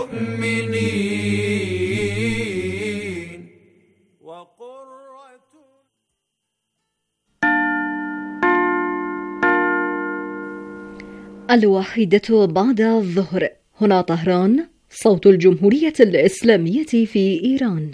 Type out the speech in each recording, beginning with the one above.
الواحدة بعد الظهر. هنا طهران، صوت الجمهورية الإسلامية في إيران.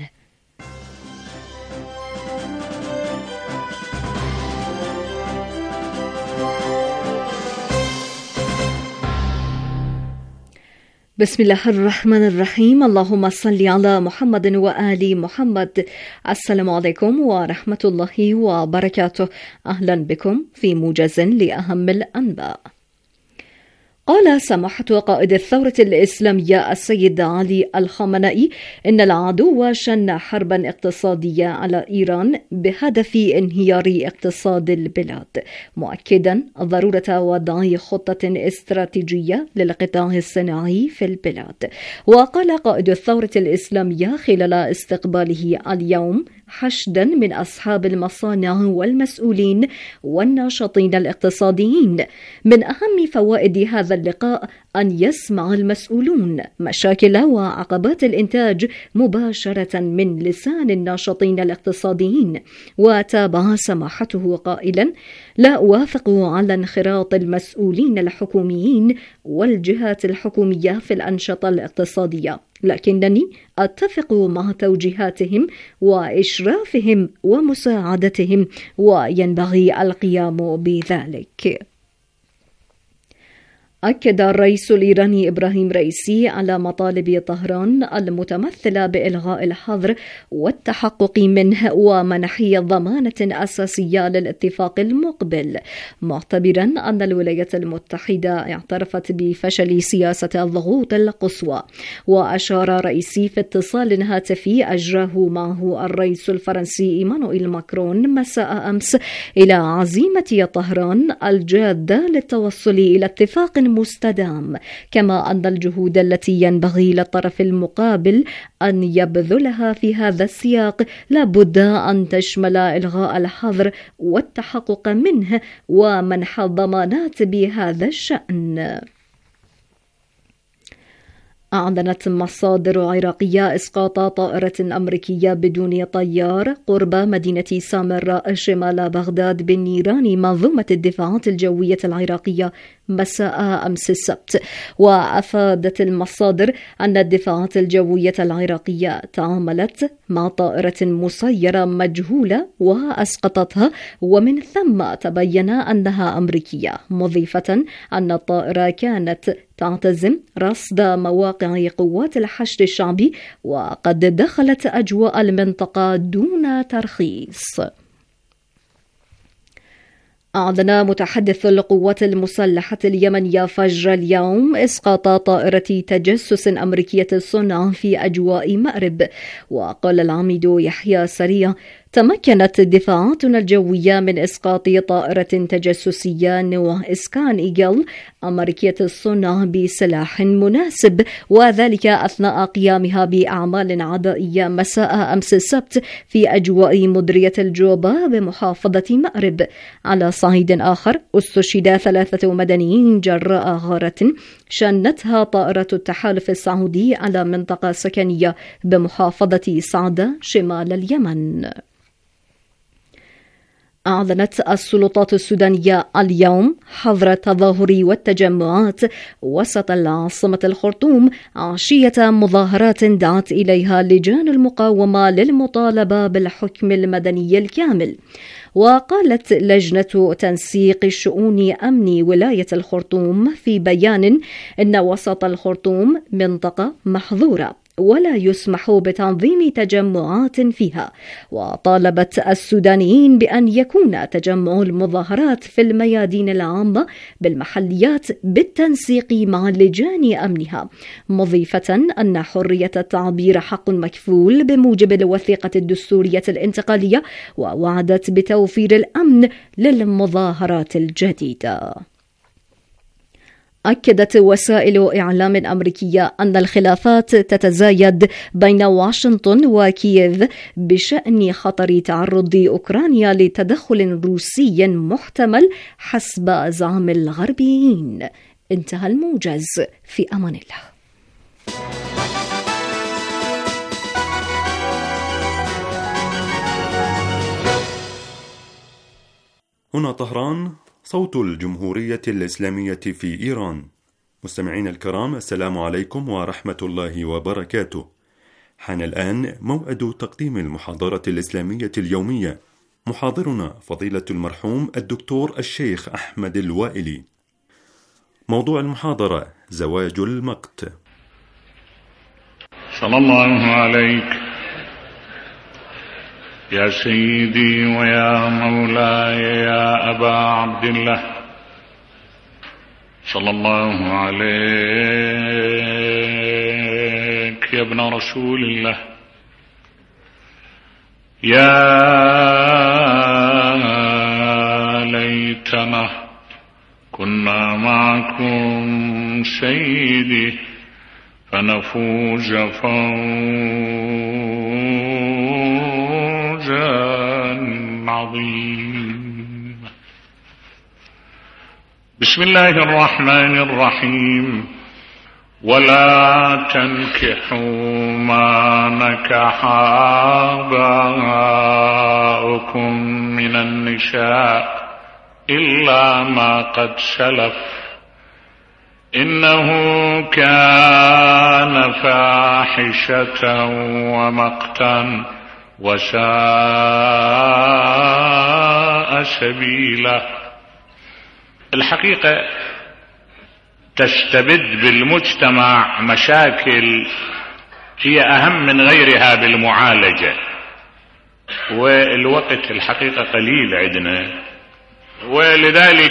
بسم الله الرحمن الرحيم. اللهم صل على محمد وآل محمد. السلام عليكم ورحمة الله وبركاته. أهلا بكم في موجز لأهم الأنباء. قال سماحة قائد الثورة الإسلامية السيد علي الخامنئي إن العدو شن حربا اقتصادية على إيران بهدف انهيار اقتصاد البلاد، مؤكدا ضرورة وضع خطة استراتيجية للقطاع الصناعي في البلاد. وقال قائد الثورة الإسلامية خلال استقباله اليوم حشدا من أصحاب المصانع والمسؤولين والناشطين الاقتصاديين: من أهم فوائد هذا اللقاء أن يسمع المسؤولون مشاكل وعقبات الإنتاج مباشرة من لسان الناشطين الاقتصاديين. وتابع سماحته قائلا: لا أوافق على انخراط المسؤولين الحكوميين والجهات الحكومية في الأنشطة الاقتصادية، لكنني أتفق مع توجيهاتهم وإشرافهم ومساعدتهم، وينبغي القيام بذلك. أكد الرئيس الإيراني إبراهيم رئيسي على مطالب طهران المتمثلة بإلغاء الحظر والتحقق منه ومنحي ضمانة أساسية للاتفاق المقبل، معتبرا أن الولايات المتحدة اعترفت بفشل سياسة الضغوط القصوى. وأشار رئيسي في اتصال هاتفي أجراه معه الرئيس الفرنسي إيمانويل ماكرون مساء أمس إلى عزيمة طهران الجادة للتوصل إلى اتفاق مستدام، كما أن الجهود التي ينبغي للطرف المقابل أن يبذلها في هذا السياق لابد أن تشمل إلغاء الحظر والتحقق منه ومنح الضمانات بهذا الشأن. أعلنت مصادر عراقية إسقاط طائرة أمريكية بدون طيار قرب مدينة سامراء شمال بغداد بالنيران منظومة الدفاعات الجوية العراقية مساء أمس السبت. وأفادت المصادر أن الدفاعات الجوية العراقية تعاملت مع طائرة مسيرة مجهولة وأسقطتها، ومن ثم تبين أنها أمريكية، مضيفة أن الطائرة كانت تعتزم رصد مواقع قوات الحشد الشعبي وقد دخلت أجواء المنطقة دون ترخيص. أعلن متحدث القوات المسلحة اليمنية فجر اليوم إسقاط طائرة تجسس أمريكية الصنع في أجواء مأرب. وقال العميد يحيى سريع: تمكنت دفاعاتنا الجوية من إسقاط طائرة تجسسية نوع إسكان إيجل أمريكية الصنع بسلاح مناسب، وذلك أثناء قيامها بأعمال عدائية مساء أمس السبت في أجواء مديرية الجوبة بمحافظة مأرب. على صعيد آخر، استشهد 3 مدنيين جراء غارة شنتها طائرة التحالف السعودي على منطقة سكنية بمحافظة سعدة شمال اليمن. أعلنت السلطات السودانية اليوم حظر التظاهر والتجمعات وسط العاصمة الخرطوم عشية مظاهرات دعت إليها لجان المقاومة للمطالبة بالحكم المدني الكامل. وقالت لجنة تنسيق الشؤون أمن ولاية الخرطوم في بيان إن وسط الخرطوم منطقة محظورة ولا يسمح بتنظيم تجمعات فيها، وطالبت السودانيين بأن يكون تجمع المظاهرات في الميادين العامة بالمحليات بالتنسيق مع لجان أمنها، مضيفة أن حرية التعبير حق مكفول بموجب الوثيقة الدستورية الانتقالية، ووعدت بتوفير الأمن للمظاهرات الجديدة. أكدت وسائل إعلام أمريكية أن الخلافات تتزايد بين واشنطن وكييف بشأن خطر تعرض أوكرانيا لتدخل روسي محتمل حسب زعم الغربيين. انتهى الموجز، في أمان الله. هنا طهران، صوت الجمهورية الإسلامية في إيران. مستمعين الكرام، السلام عليكم ورحمة الله وبركاته. حان الآن موعد تقديم المحاضرة الإسلامية اليومية. محاضرنا فضيلة المرحوم الدكتور الشيخ أحمد الوائلي. موضوع المحاضرة: زواج المقت. صلى الله عليك يا سيدي ويا مولاي يا أبا عبد الله، صلى الله عليك يا ابن رسول الله. يا ليتنا كنا معكم سيدي فنفوز فوزا عظيما. بسم الله الرحمن الرحيم. ولا تنكحوا ما نكح آباؤكم من النساء إلا ما قد سلف إنه كان فاحشة ومقتا وساء سبيلا. الحقيقة تستبد بالمجتمع مشاكل هي أهم من غيرها بالمعالجة، والوقت الحقيقة قليل عندنا، ولذلك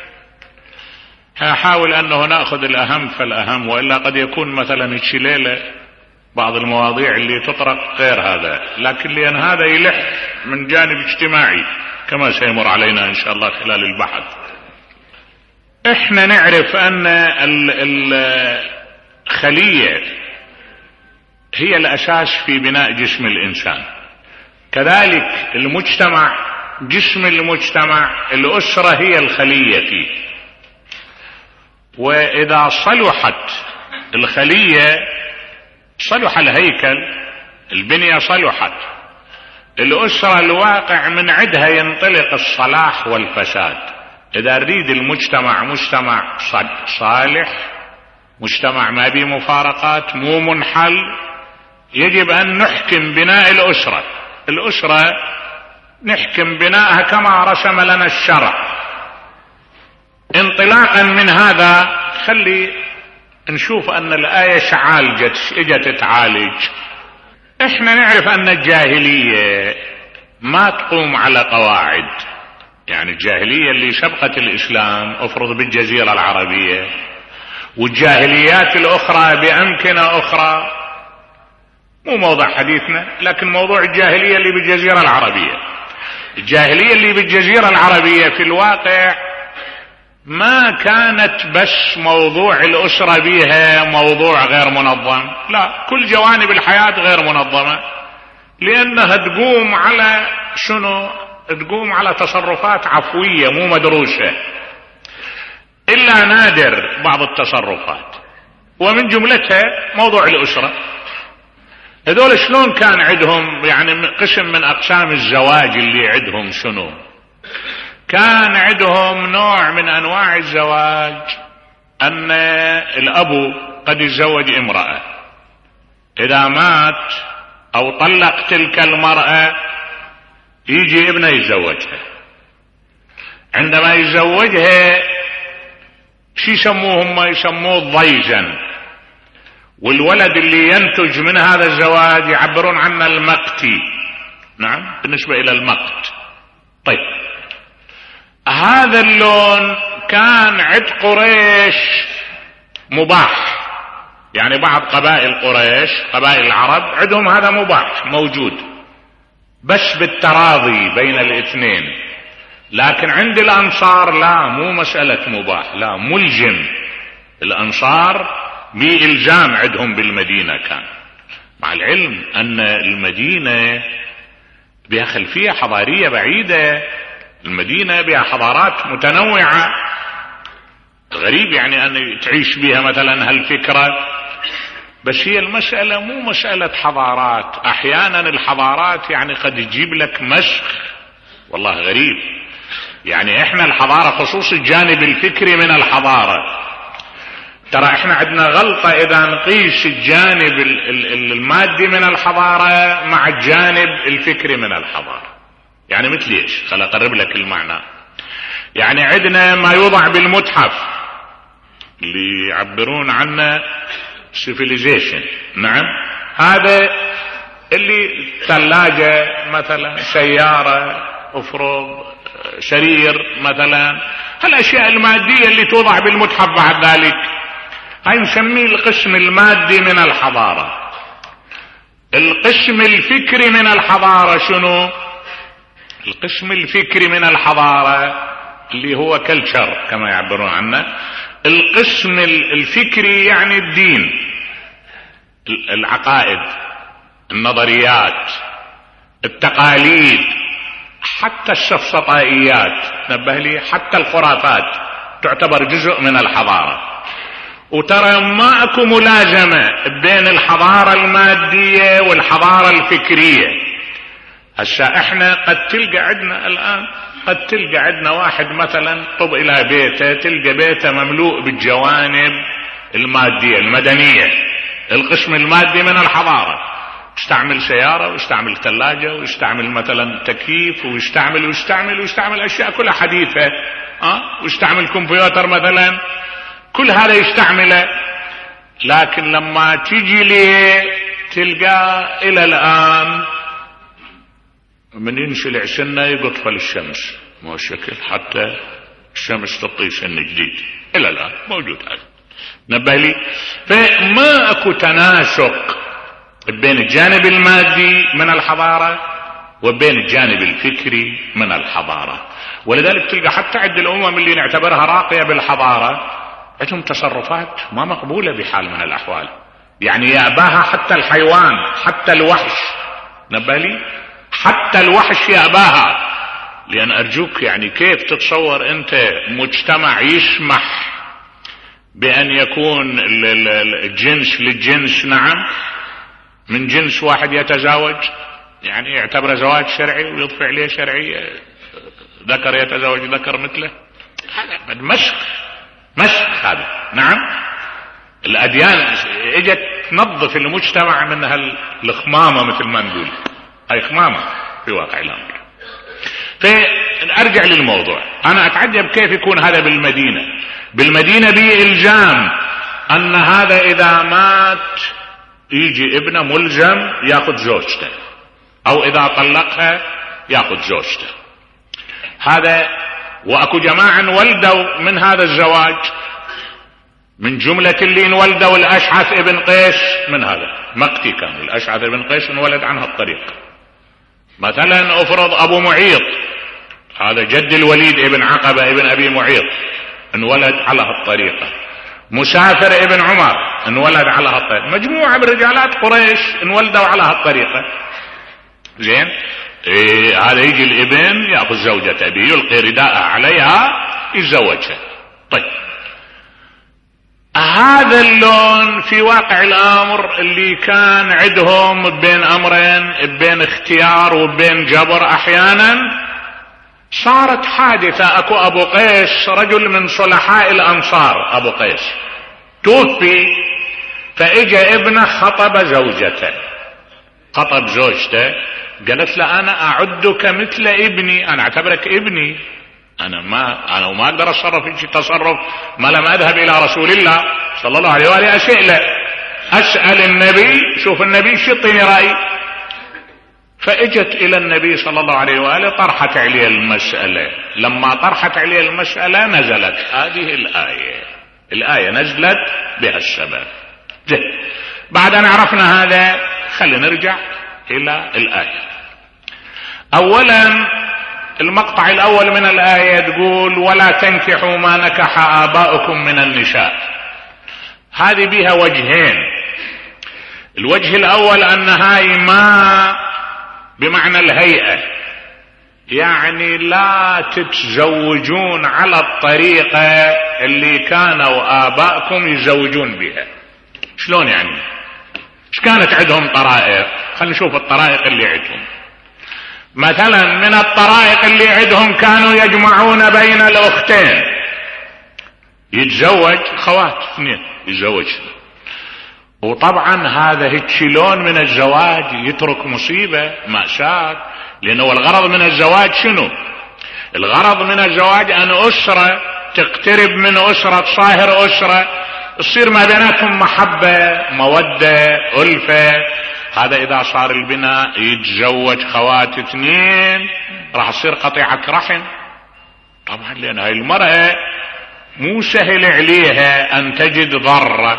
أحاول أنه نأخذ الأهم فالأهم، وإلا قد يكون مثلا الشليلة بعض المواضيع اللي تطرق غير هذا، لكن لأن هذا يلح من جانب اجتماعي كما سيمر علينا إن شاء الله خلال البحث. احنا نعرف أن الخلية هي الأساس في بناء جسم الإنسان، كذلك المجتمع، جسم المجتمع الأسرة هي الخلية فيه، وإذا صلحت الخلية صلح الهيكل، البنية صلحت، الأسرة الواقع من عندها ينطلق الصلاح والفساد. إذا نريد المجتمع مجتمع صالح، مجتمع ما به مفارقات مو منحل، يجب أن نحكم بناء الأسرة. الأسرة نحكم بناءها كما رسم لنا الشرع. انطلاقا من هذا خلي نشوف أن الآية اجت تعالج. احنا نعرف أن الجاهلية ما تقوم على قواعد، يعني الجاهلية اللي سبقت الإسلام افرض بالجزيرة العربية، والجاهليات الأخرى بأمكنة أخرى، مو موضوع حديثنا، لكن موضوع الجاهلية اللي بالجزيرة العربية. الجاهلية اللي بالجزيرة العربية في الواقع ما كانت بس موضوع الأسرة بها موضوع غير منظم، لا، كل جوانب الحياة غير منظمة، لأنها تقوم على شنو؟ تقوم على تصرفات عفوية مو مدروسة، إلا نادر بعض التصرفات، ومن جملتها موضوع الأسرة. هذول شلون كان عندهم يعني قسم من أقسام الزواج اللي عندهم شنو؟ كان عندهم نوع من أنواع الزواج أن الأب قد يتزوج امرأة، إذا مات أو طلق تلك المرأة يجي ابنه يتزوجها. عندما يتزوجها شو يسموه هم؟ يسموه ضيجا، والولد اللي ينتج من هذا الزواج يعبرون عنه المقتي. نعم، بالنسبة إلى المقت. طيب، هذا اللون كان عند قريش مباح، يعني بعض قبائل قريش، قبائل العرب، عندهم هذا مباح موجود بس بالتراضي بين الاثنين. لكن عند الأنصار لا، مو مسألة مباح، لا، ملزم. الأنصار بإلزام عندهم بالمدينة كان، مع العلم أن المدينة بها خلفية حضارية بعيدة، المدينة بها حضارات متنوعة. غريب يعني أن تعيش بها مثلا هالفكرة، بس هي المسألة مو مسألة حضارات. أحيانا الحضارات يعني قد تجيب لك مسخ، والله غريب. يعني احنا الحضارة خصوص الجانب الفكري من الحضارة، ترى احنا عندنا غلطة اذا نقيس الجانب المادي من الحضارة مع الجانب الفكري من الحضارة. يعني مثل ايش؟ خل اقرب لك المعنى. يعني عندنا ما يوضع بالمتحف اللي يعبرون عنه civilization، نعم، هذا اللي ثلاجة مثلا، سيارة، افرض سرير مثلا، هالاشياء المادية اللي توضع بالمتحف بعد ذلك، هاي نسميه القسم المادي من الحضارة. القسم الفكري من الحضارة شنو؟ القسم الفكري من الحضارة اللي هو كلتشر كما يعبرون عنه. القسم الفكري يعني الدين، العقائد، النظريات، التقاليد، حتى السفسطائيات، نبه لي، حتى الخرافات تعتبر جزء من الحضارة. وترى ما اكو ملازمة بين الحضارة المادية والحضارة الفكرية. هسا احنا قد تلقى عندنا الان، قد تلقى عندنا واحد مثلا طب الى بيته، تلقى بيته مملوء بالجوانب المادية المدنية، القسم المادي من الحضارة، يستعمل سيارة ويستعمل ثلاجة ويستعمل مثلا تكييف ويستعمل اشياء كلها حديثة، ويستعمل كمبيوتر مثلا، كل هذا يستعمله. لكن لما تيجي ليه تلقى الى الان من ينشلع سنة يقطفل الشمس، مو الشكل حتى الشمس تطي سن جديد، الى الان موجود هذا، نبالي. فما اكو تناسق بين الجانب المادي من الحضارة وبين الجانب الفكري من الحضارة. ولذلك تلقى حتى عند الامم اللي نعتبرها راقية بالحضارة عندهم تصرفات ما مقبولة بحال من الاحوال، يعني يأباها حتى الحيوان، حتى الوحش، نبالي، حتى الوحش يأباها. لأن أرجوك يعني كيف تتصور أنت مجتمع يسمح بأن يكون الجنس للجنس، نعم، من جنس واحد يتزاوج، يعني يعتبر زواج شرعي ويضفي عليه شرعية، ذكر يتزاوج ذكر مثله، هذا مسخ هذا، نعم. الأديان اجت تنظف المجتمع من هالخمامة مثل ما نقول، هاي خمامة في واقع الأمر. فأرجع للموضوع، أنا أتعجب كيف يكون هذا بالمدينة بإلزام أن هذا إذا مات يجي ابنه ملزم يأخذ زوجته، أو إذا طلقها يأخذ زوجته. هذا وأكو جماعة انولدوا من هذا الزواج، من جملة اللي انولدوا الأشعث ابن قيس، من هذا مقتي كان الأشعث ابن قيس انولد عن هالطريقة. مثلا افرض ابو معيط، هذا جد الوليد ابن عقبة ابن ابي معيط، انولد على هالطريقة. مسافر ابن عمر انولد على هالطريقة. مجموعة من رجالات قريش انولدوا على هالطريقة. زين، هذا يجي الابن ياخذ زوجة ابيه، يلقي رداءه عليها، يتزوجها. طيب هذا اللون في واقع الامر اللي كان عندهم بين امرين، بين اختيار وبين جبر احيانا، صارت حادثة. اكو ابو قيس رجل من صلحاء الانصار، ابو قيس توفي، فاجا ابنه خطب زوجته، خطب زوجته، قالت له انا اعدك مثل ابني، انا اعتبرك ابني، انا ما اقدر اتصرف في تصرف ما لم اذهب الى رسول الله صلى الله عليه واله اسال النبي، شوف النبي شو يعطيني راي. فاجت الى النبي صلى الله عليه واله، طرحت عليه المساله. لما طرحت عليه المساله نزلت هذه الايه نزلت بها السبب. زين، بعد ان عرفنا هذا خلينا نرجع الى الايه. اولا المقطع الاول من الايه تقول ولا تنكحوا ما نكح اباؤكم من النساء. هذه بها وجهين. الوجه الاول ان هاي ما بمعنى الهيئة، يعني لا تتزوجون على الطريقة اللي كانوا آباءكم يتزوجون بها. شلون يعني؟ ايش كانت عندهم طرائق؟ خلينا نشوف الطرائق اللي عندهم. مثلا من الطرائق اللي عندهم كانوا يجمعون بين الأختين، يتزوج خوات اثنين يتزوج. وطبعا هذا هيك لون من الزواج يترك مصيبة مأساة، لأنه الغرض من الزواج شنو؟ الغرض من الزواج أن أسرة تقترب من أسرة، تصاهر أسرة، تصير ما بيناتهم محبة مودة ألفة. هذا إذا صار البناء يتزوج خوات اثنين راح تصير قطيعة رحم طبعا، لأن هاي المرأة مو سهل عليها أن تجد ضرة،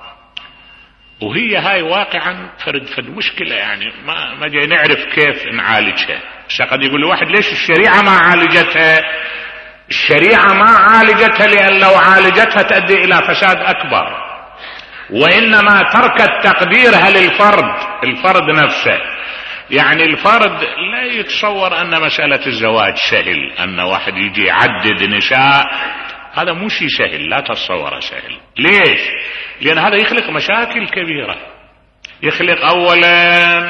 وهي هاي واقعا فرد مشكلة يعني ما جاي نعرف كيف نعالجها. بس قد يقول الواحد ليش الشريعة ما عالجتها؟ الشريعة ما عالجتها لأن لو عالجتها تؤدي إلى فساد أكبر، وإنما تركت تقديرها الفرد نفسه. يعني الفرد لا يتصور أن مسألة الزواج سهل، أن واحد يجي يعدد نساء، هذا مو شيء سهل، لا تتصوره سهل. ليش؟ لأن هذا يخلق مشاكل كبيرة، يخلق أولا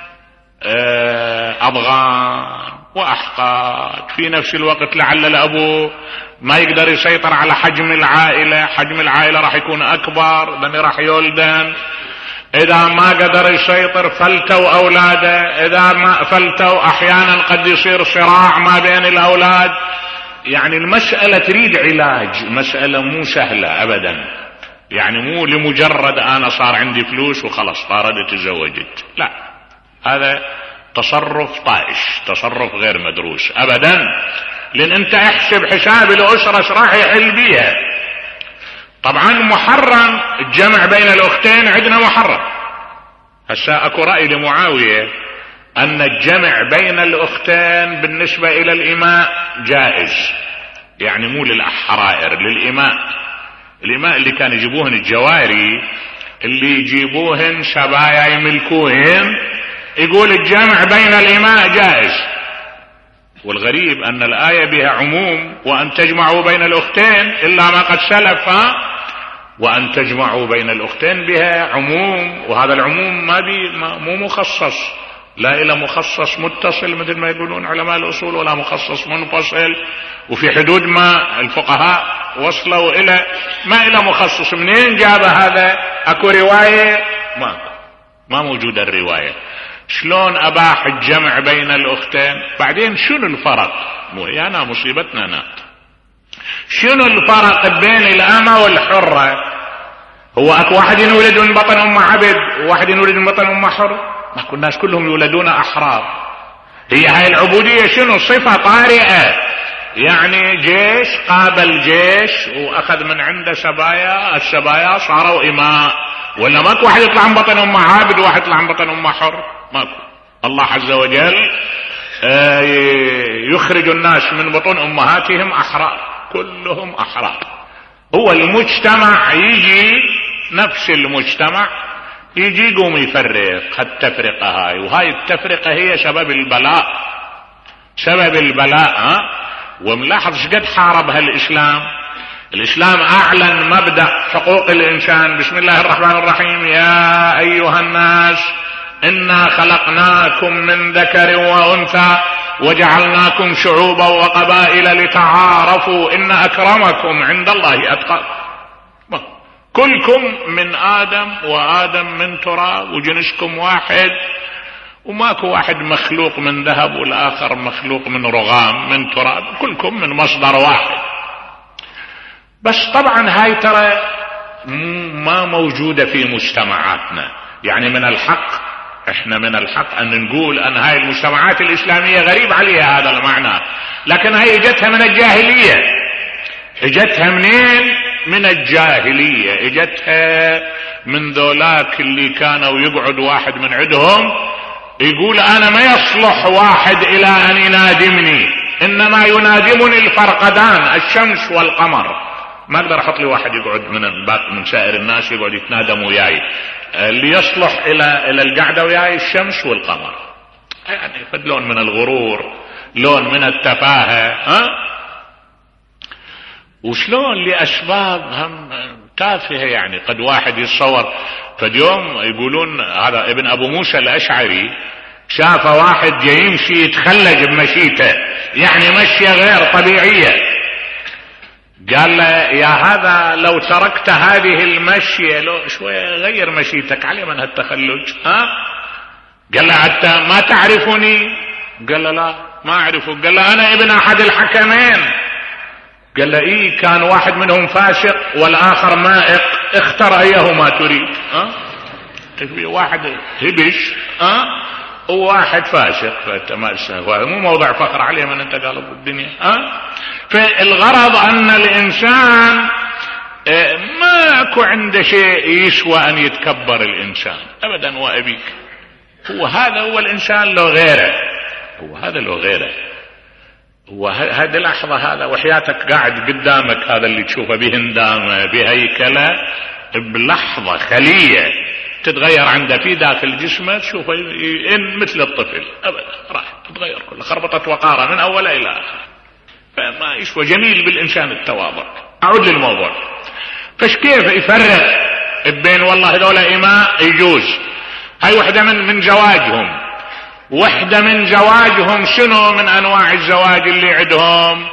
أضغان وأحقاد، في نفس الوقت لعل الأبو ما يقدر يسيطر على حجم العائلة راح يكون أكبر لأنه راح يولدن. إذا ما قدر يسيطر فلتوا أولاده، إذا ما فلتوا أحيانا قد يصير صراع ما بين الأولاد. يعني المسألة تريد علاج، مسألة مو سهلة أبدا، يعني مو لمجرد أنا صار عندي فلوس وخلص طاردت تزوجت، لا، هذا تصرف طائش، تصرف غير مدروس أبدا. لأن أنت احسب حساب الأسرة ايش راح يحل بيها. طبعا محرم الجمع بين الأختين، عندنا محرم. هسا أكو رأي لمعاوية أن الجمع بين الأختين بالنسبة إلى الإماء جائز، يعني مو للحرائر، للإماء. الإماء اللي كان يجيبوهن الجواري، اللي يجيبوهن شبايا يملكوهن، يقول الجمع بين الإماء جائز. والغريب أن الآية بها عموم، وأن تجمعوا بين الأختين إلا ما قد سلف، وأن تجمعوا بين الأختين بها عموم، وهذا العموم مو مخصص، لا إلى مخصص متصل مثل ما يقولون علماء الأصول، ولا مخصص منفصل. وفي حدود ما الفقهاء وصلوا ما إلى مخصص. منين جاب هذا؟ أكو رواية؟ ما موجودة الرواية. شلون أباح الجمع بين الأختين؟ بعدين شنو الفرق؟ أنا مصيبتنا شنو الفرق بين الأمة والحرة؟ هو أكو واحد يولد من بطن أم عبد وواحد يولد من بطن أم حر؟ ما كل الناس كلهم يولدون أحرار. هي هاي العبودية شنو؟ صفة طارئة، يعني جيش قابل جيش وأخذ من عنده سبايا، السبايا صاروا إماء. ولا ماكو واحد يطلع من بطن أم عابد وواحد يطلع من بطن أم حر، ماكو. الله عز وجل يخرج الناس من بطون أمهاتهم أحرار، كلهم أحرار. هو المجتمع يجي، نفس المجتمع يجي يقوم يفرق التفرقة هاي، وهاي التفرقة هي سبب البلاء. وملاحظ قد حاربها الإسلام أعلن مبدأ حقوق الإنسان. بسم الله الرحمن الرحيم: يا أيها الناس إنا خلقناكم من ذكر وأنثى وجعلناكم شعوبا وقبائل لتعارفوا إن أكرمكم عند الله أتقاكم. كلكم من آدم وآدم من تراب وجنسكم واحد، وماكو واحد مخلوق من ذهب والآخر مخلوق من رغام من تراب، كلكم من مصدر واحد. بس طبعا هاي ترى ما موجودة في مجتمعاتنا. يعني احنا من الحق ان نقول ان هاي المجتمعات الاسلامية غريب عليها هذا المعنى، لكن هاي اجتها من الجاهلية. اجتها منين؟ من الجاهلية. اجتها من ذولاك اللي كانوا يقعد واحد من عندهم يقول انا ما يصلح واحد الى ان ينادمني، انما ينادمني الفرقدان الشمس والقمر. ما اقدر احط لي واحد يقعد من سائر الناس يقعد يتنادم وياي. اللي يصلح الى القعده وياي الشمس والقمر. يعني فد لون من الغرور، لون من التفاهه. وشلون لاسباب هم تافهه. يعني قد واحد يتصور فاليوم يقولون هذا ابن ابو موسى الاشعري شاف واحد جاي يمشي يتخلج بمشيته، يعني مشية غير طبيعية. قال له يا هذا لو تركت هذه المشية لو شوية غير مشيتك، على من هالتخلج؟ قال له حتى ما تعرفني؟ قال له لا ما أعرفه. قال له أنا ابن أحد الحكمين. قال له إيه، كان واحد منهم فاسق والآخر مائق، اختر أيهما تريد. واحد هبش وواحد فاسق، مو موضع فخر عليه من انت قالب الدنيا. فالغرض ان الانسان ما اكو عنده شيء يسوى ان يتكبر الانسان ابدا وابيك. هذا هو الانسان لو غيره، هو هذا لو غيره، هو هذه لحظة هذا وحياتك قاعد قدامك، هذا اللي تشوفه بهندامه بهيكله بلحظة خلية تتغير عنده في داخل جسمه، تشوفه مثل الطفل ابدا، راح تتغير كله، خربطت وقاره من اول الى اخر. فما يسوى جميل بالانسان التواضع. اعود للموضوع. فش كيف يفرق بين والله هذول اماء يجوز، هاي وحده من زواجهم. وحده من زواجهم شنو من انواع الزواج اللي عندهم؟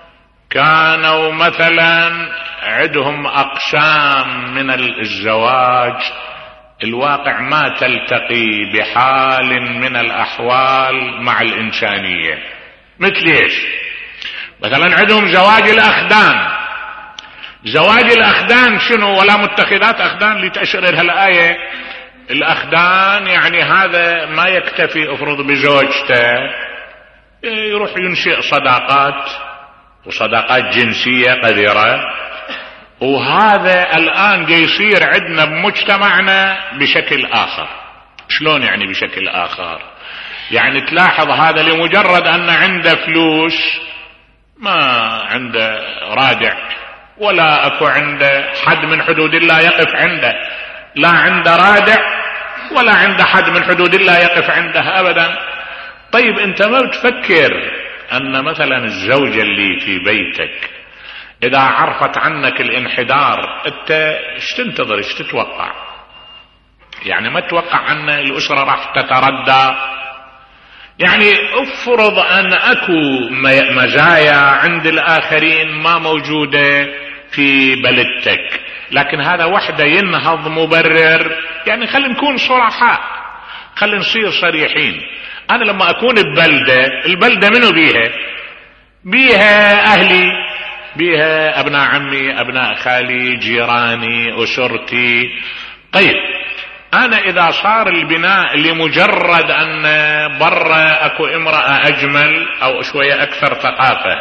كانوا مثلا عندهم اقسام من الزواج الواقع ما تلتقي بحال من الأحوال مع الإنسانية. مثل إيش؟ مثلا عندهم زواج الأخدان. زواج الأخدان شنو؟ ولا متخذات أخدان لتأشر لها الآية. الأخدان يعني هذا ما يكتفي افرض بزوجته، يروح ينشئ صداقات وصداقات جنسية قذرة. وهذا الآن جاي يصير عندنا بمجتمعنا بشكل آخر. شلون يعني بشكل آخر؟ يعني تلاحظ هذا لمجرد أن عنده فلوس ما عنده رادع ولا أكو عنده حد من حدود الله يقف عنده، لا عنده رادع ولا عنده حد من حدود الله يقف عنده أبدا. طيب أنت ما بتفكر أن مثلا الزوجة اللي في بيتك إذا عرفت عنك الانحدار أنت ايش تنتظر، ايش تتوقع؟ يعني ما تتوقع أن الأسرة راح تتردى. يعني افرض أن أكو مزايا عند الآخرين ما موجودة في بلدتك، لكن هذا وحده ينهض مبرر. يعني خلينا نكون صراحة، خلينا نصير صريحين. أنا لما أكون ببلدة، البلدة منو بيها؟ بيها أهلي، بيها أبناء عمي، أبناء خالي، جيراني، أسرتي. طيب أنا إذا صار البناء لمجرد أن برا أكو امرأة أجمل أو شوية أكثر ثقافة،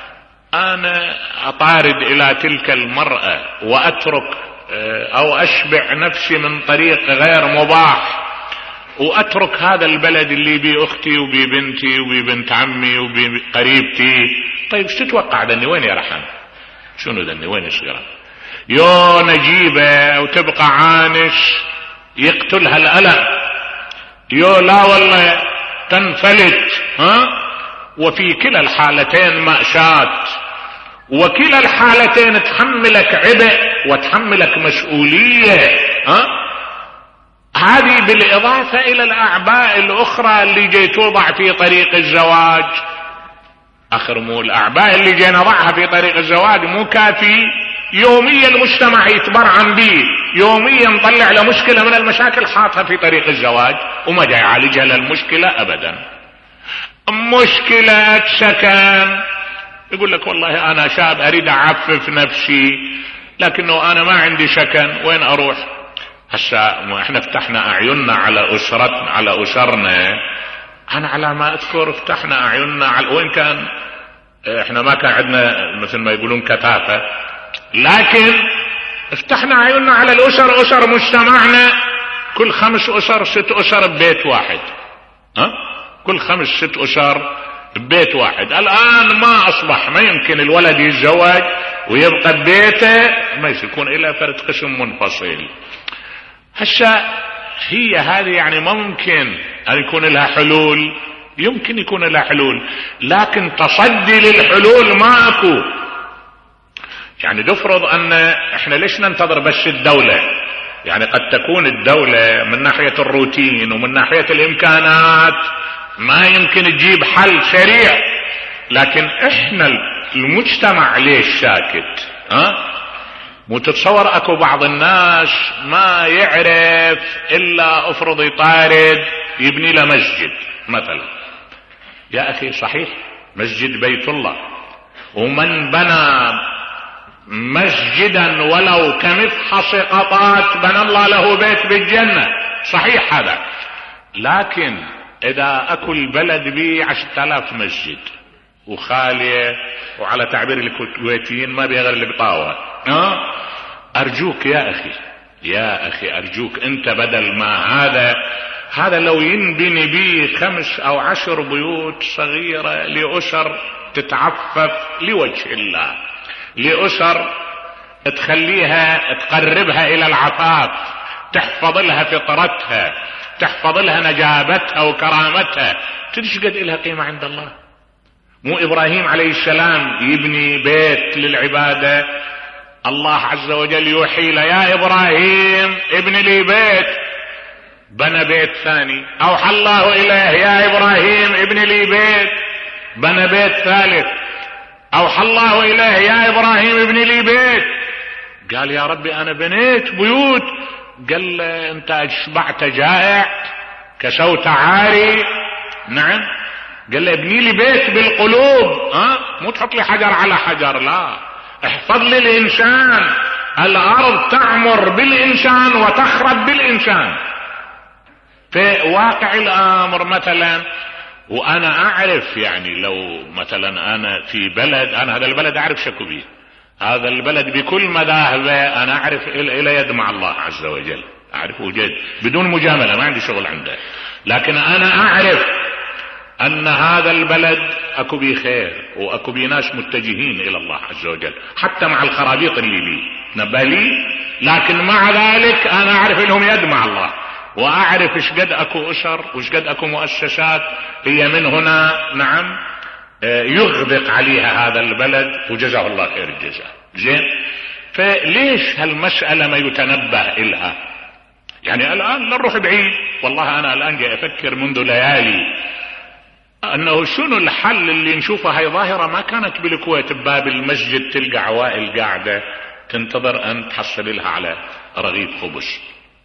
أنا أطارد إلى تلك المرأة وأترك أو أشبع نفسي من طريق غير مباح، وأترك هذا البلد اللي بي أختي وبي بنتي وبي بنت عمي وبي قريبتي. طيب ايش تتوقع دني وين يرحم؟ شنو دني وين يصير؟ يو نجيبه وتبقى عانش يقتلها الألم، يو لا والله تنفلت. وفي كلا الحالتين مأساة، وكلا الحالتين تحملك عبء وتحملك مسؤولية. هذه بالإضافة إلى الأعباء الأخرى اللي جاي توضع في طريق الزواج. آخر مو الأعباء اللي جاي نضعها في طريق الزواج مو كافي، يوميا المجتمع يتبرعن به، يوميا نطلع له مشكلة من المشاكل حاطها في طريق الزواج وما جاي يعالجها للمشكلة أبدا. مشكلة سكن، يقول لك والله أنا شاب أريد أعفف نفسي لكنه أنا ما عندي سكن، وين أروح؟ هسا احنا فتحنا أعيننا على أسرتنا، على أسرنا. أنا على ما أذكر فتحنا أعيننا على وين كان، احنا ما كان عندنا مثل ما يقولون كثافة، لكن فتحنا أعيننا على الأسر. أسر مجتمعنا كل 5 أسر 6 أسر ببيت واحد. كل 5 6 أسر ببيت واحد. الآن ما أصبح ما يمكن الولد يتزوج ويبقى ببيته، ما يكون إلا فرد قسم منفصل. هسا هي هذه يعني ممكن أن يكون لها حلول، يمكن يكون لها حلول، لكن تصدي للحلول ما أكو. يعني نفرض أن إحنا ليش ننتظر بس الدولة؟ يعني قد تكون الدولة من ناحية الروتين ومن ناحية الامكانات ما يمكن تجيب حل سريع، لكن احنا المجتمع ليش ساكت؟ مو تتصور اكو بعض الناس ما يعرف الا افرض يطارد يبني له مسجد مثلا. يا اخي صحيح مسجد بيت الله، ومن بنى مسجدا ولو كمفحص قطات بنى الله له بيت بالجنة، صحيح هذا. لكن اذا اكو البلد بيه 10,000 مسجد وخالية، وعلى تعبير الكويتيين ما بيغير اللي بطاوة، ارجوك يا اخي ارجوك انت بدل ما هذا لو ينبني بيه 5 أو 10 بيوت صغيرة لأسر تتعفف لوجه الله، لأسر تخليها تقربها الى العفاف، تحفظ لها فطرتها، تحفظ لها نجابتها وكرامتها، تشقد لها قيمة عند الله. مو ابراهيم عليه السلام يبني بيت للعبادة، الله عز وجل يوحي له يا ابراهيم ابن لي بيت، بنى بيت ثاني، اوحى الله اليه يا ابراهيم ابن لي بيت، بنى بيت ثالث، اوحى الله اليه يا ابراهيم ابن لي بيت. قال يا ربي انا بنيت بيوت. قال له انت اشبعت جائع كسوت عاري؟ نعم. قال له ابني لي بيت بالقلوب، مو تحط لي حجر على حجر، لا، احفظ لي الانسان، الارض تعمر بالانسان وتخرب بالانسان. في واقع الامر مثلا، وانا اعرف يعني لو مثلا انا في بلد، انا هذا البلد اعرف شكو بيه، هذا البلد بكل مذاهبه انا اعرف الى يد مع الله عز وجل، اعرف وجد بدون مجامله، ما عندي شغل عنده، لكن انا اعرف ان هذا البلد اكو بيه خير واكو بيه ناس متجهين الى الله عز وجل، حتى مع الخرابيط اللي بيه نبالي، لكن مع ذلك انا اعرف انهم يد مع الله، واعرف ايش قد اكو اسر وايش قد اكو مؤسسات هي من هنا نعم يغدق عليها هذا البلد، وجزاه الله خير الجزاء. زين، فليش هالمسألة ما يتنبه إلها؟ يعني الآن لا نروح بعيد، والله أنا الآن جاي أفكر منذ ليالي أنه شنو الحل اللي نشوفه. هاي ظاهرة ما كانت بالكويت، بباب المسجد تلقى عوائل قاعدة تنتظر أن تحصل لها على رغيف خبز.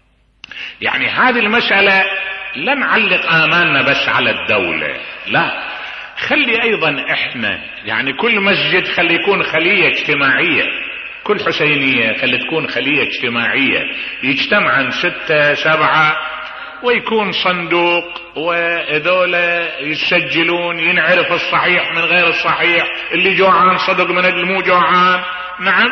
يعني هذه المسألة لا نعلق آمالنا بس على الدولة، لا، خلي ايضا احنا يعني كل مسجد خلي يكون خلية اجتماعية، كل حسينية خلي تكون خلية اجتماعية، يجتمعن 6 7 ويكون صندوق، وذولا يسجلون، ينعرف الصحيح من غير الصحيح، اللي جوعان صدق من اللي مو جوعان، نعم،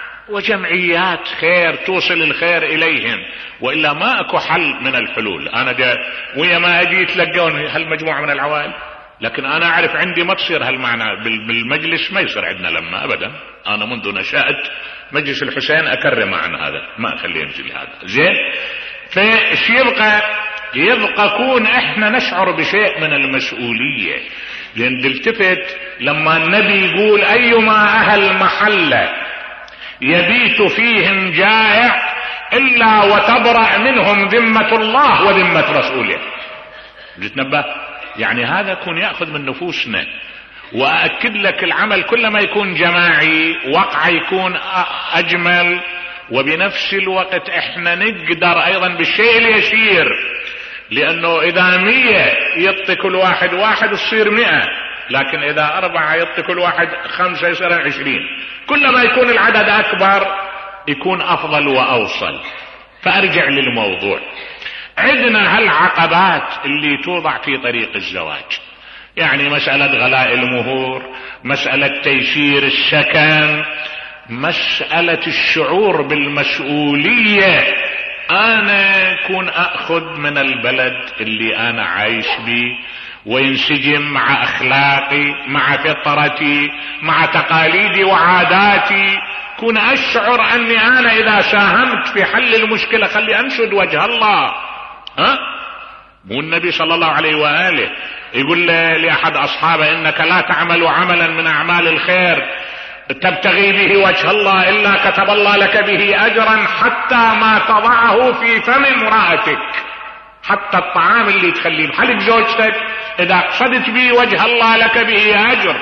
وجمعيات خير توصل الخير اليهم. والا ما اكو حل من الحلول. انا ويا ما اجي يتلقون هالمجموعة من العوائل، لكن انا اعرف عندي ما تصير هالمعنى بالمجلس، ما يصير عندنا لما ابدا. انا منذ نشأت مجلس الحسين اكرم عن هذا، ما اخليه ينزل هذا. زين، فايش يبقى كون احنا نشعر بشيء من المسؤولية، لان نلتفت لما النبي يقول ايما اهل محلة يبيت فيهم جائع الا وتبرأ منهم ذمة الله وذمة رسوله. تنبه، يعني هذا يكون يأخذ من نفوسنا. وأكد لك العمل كلما يكون جماعي وقع يكون أجمل، وبنفس الوقت احنا نقدر أيضا بالشيء اليسير، لأنه إذا 100 يعطي كل واحد 1 تصير 100، لكن إذا 4 يعطي كل واحد 5 يصير 20. كلما يكون العدد أكبر يكون أفضل وأوصل. فأرجع للموضوع، عندنا هالعقبات اللي توضع في طريق الزواج، يعني مسألة غلاء المهور، مسألة تيسير السكن، مسألة الشعور بالمسؤولية. انا كون اخذ من البلد اللي انا عايش بيه وينسجم مع اخلاقي، مع فطرتي، مع تقاليدي وعاداتي، كون اشعر اني انا اذا ساهمت في حل المشكلة خلي انشد وجه الله. مو النبي صلى الله عليه وآله يقول لأحد أصحابه إنك لا تعمل عملا من أعمال الخير تبتغي به وجه الله إلا كتب الله لك به أجرا حتى ما تضعه في فم امرأتك، حتى الطعام اللي تخليه بحلق زوجتك إذا قصدت به وجه الله لك به أجر.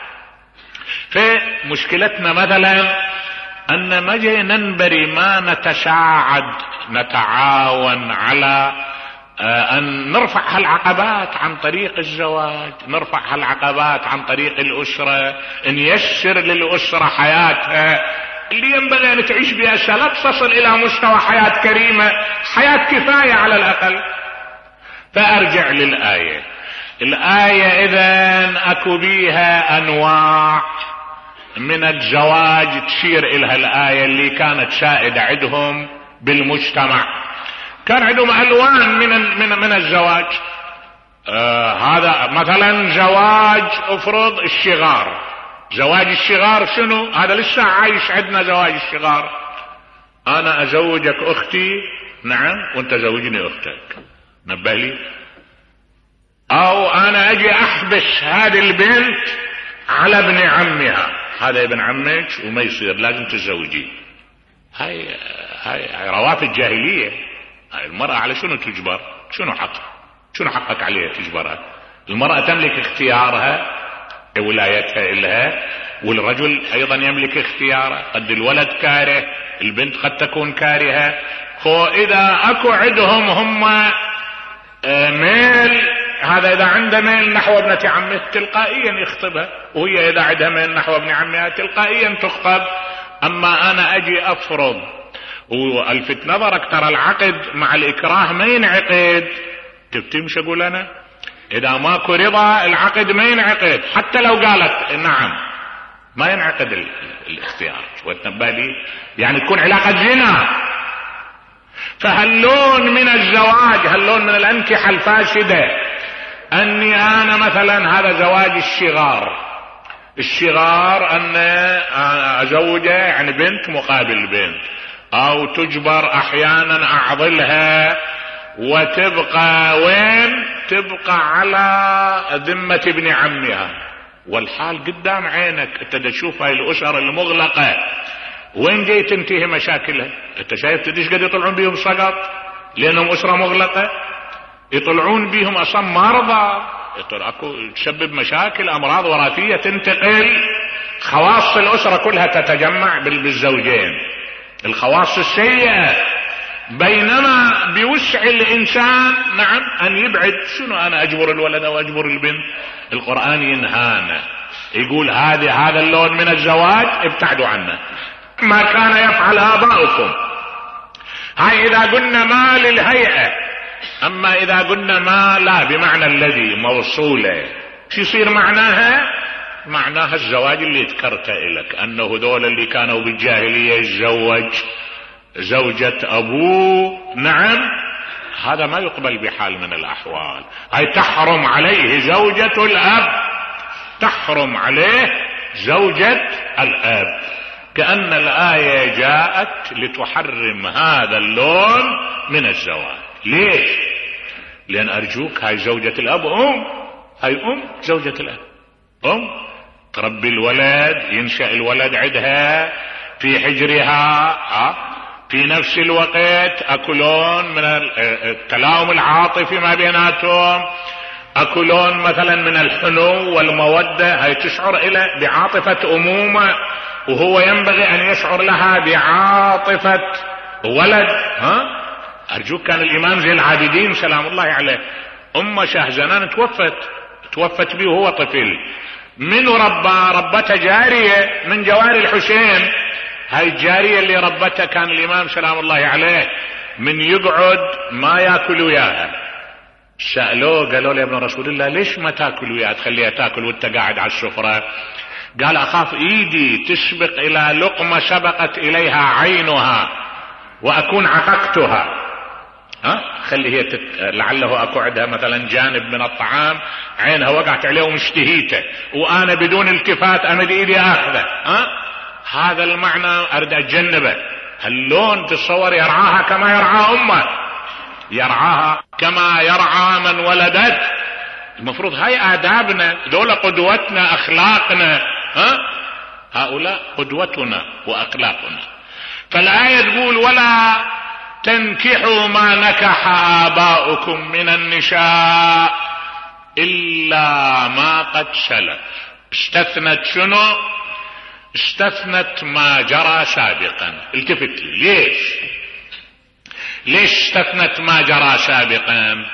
فمشكلتنا مثلا أن ما جاي ننبري ما نتساعد نتعاون على أن نرفع هالعقبات عن طريق الزواج، نرفع هالعقبات عن طريق الأسرة، نيسر للأسرة حياتها اللي ينبغي أن تعيش بها سلام، تصل إلى مستوى حياة كريمة، حياة كفاية على الأقل. فأرجع للآية. الآية إذن أكو بيها أنواع من الزواج تشير إلها الآية اللي كانت سائدة عندهم بالمجتمع. كان عندهم ألوان من الزواج. هذا مثلا زواج افرض الشغار. زواج الشغار شنو؟ هذا لسه عايش عندنا زواج الشغار. أنا أزوجك أختي، نعم، وأنت زوجني أختك، نبه لي. أو أنا أجي أحبس هذه البنت على ابن عمها، هذا ابن عمك وما يصير، لازم تتزوجيه. هاي روافد جاهلية. هاي المرأة على شنو تجبر؟ شنو حقك عليها تجبرها؟ المرأة تملك اختيارها، ولايتها إلها، والرجل أيضا يملك اختياره. قد الولد كاره، البنت قد تكون كارهة. فإذا أكو عندهم هم ميل، هذا إذا عنده ميل نحو ابنة عمه تلقائيا يخطبها، وهي إذا عندها ميل نحو ابن عمها تلقائيا تخطب. أما أنا أجي أفرض والفت نظرك، ترى العقد مع الإكراه ما ينعقد. تبتي مش أقول أنا إذا ماكو رضا العقد ما ينعقد، حتى لو قالت نعم ما ينعقد الاختيار. وتنبه لي يعني تكون علاقة زنا. فهاللون من الزواج، هاللون من الأنكحة الفاسدة، أني أنا مثلا هذا زواج الشغار أن أزوجه يعني بنت مقابل بنت، أو تجبر أحيانا أعضلها وتبقى وين؟ تبقى على ذمة ابن عمها، والحال قدام عينك. انت تشوف هاي الأسر المغلقة وين جاي تنتهي مشاكلها. انت شايف تدش قد يطلعون بيهم سقط لأنهم أسرة مغلقة، يطلعون بيهم أصلا مرضى، تسبب مشاكل، أمراض وراثية تنتقل. خواص الأسرة كلها تتجمع بالزوجين، الخواص السيئة. بينما بوسع الإنسان نعم أن يبعد. شنو أنا أجبر الولد أو أجبر البنت؟ القرآن ينهانا، يقول هذا اللون من الزواج ابتعدوا عنه، ما كان يفعل آباؤكم. هاي إذا قلنا ما للهيئة. أما إذا قلنا ما لا بمعنى الذي موصولة، شو يصير معناها؟ معناها الزواج اللي ذكرته لك، أنه ذول اللي كانوا بالجاهلية يتزوج زوجة أبوه، نعم، هذا ما يقبل بحال من الأحوال. هاي تحرم عليه زوجة الأب، تحرم عليه زوجة الأب، كأن الآية جاءت لتحرم هذا اللون من الزواج. ليش؟ لأن أرجوك هاي زوجة الأب هاي زوجة الأب تربي الولد، ينشأ الولد عندها في حجرها، في نفس الوقت أكلون من التلاؤم العاطفي ما بيناتهم، أكلون مثلا من الحنو والمودة. هاي تشعر إلى بعاطفة أمومة، وهو ينبغي أن يشعر لها بعاطفة ولد. أرجوك كان الإمام زين العابدين سلام الله عليه أم شهزنان توفت به وهو طفل. من ربته جارية من جواري الحسين. هاي الجارية اللي ربتها كان الإمام سلام الله عليه من يقعد ما يأكل وياها. سألوه قالوا له يا ابن رسول الله ليش ما تأكل وياها، تخليها تأكل وانت قاعد على السفرة؟ قال أخاف إيدي تسبق إلى لقمة سبقت إليها عينها وأكون عققتها. خلي هي لعله أكو عندها مثلا جانب من الطعام عينها وقعت عليه ومشتهيته، وأنا بدون التفات أمد إيدي أخذه. هذا المعنى أريد أتجنبه. هاللون تصور يرعاها كما يرعى أمه، يرعاها كما يرعى من ولدت. المفروض هاي آدابنا، دول قدوتنا، أخلاقنا. هؤلاء قدوتنا وأخلاقنا. فالآية تقول ولا تنكحوا ما نكح آباؤكم من النساء إلا ما قد سلف. استثنت شنو؟ استثنت ما جرى سابقا. التفت ليش استثنت ما جرى سابقا؟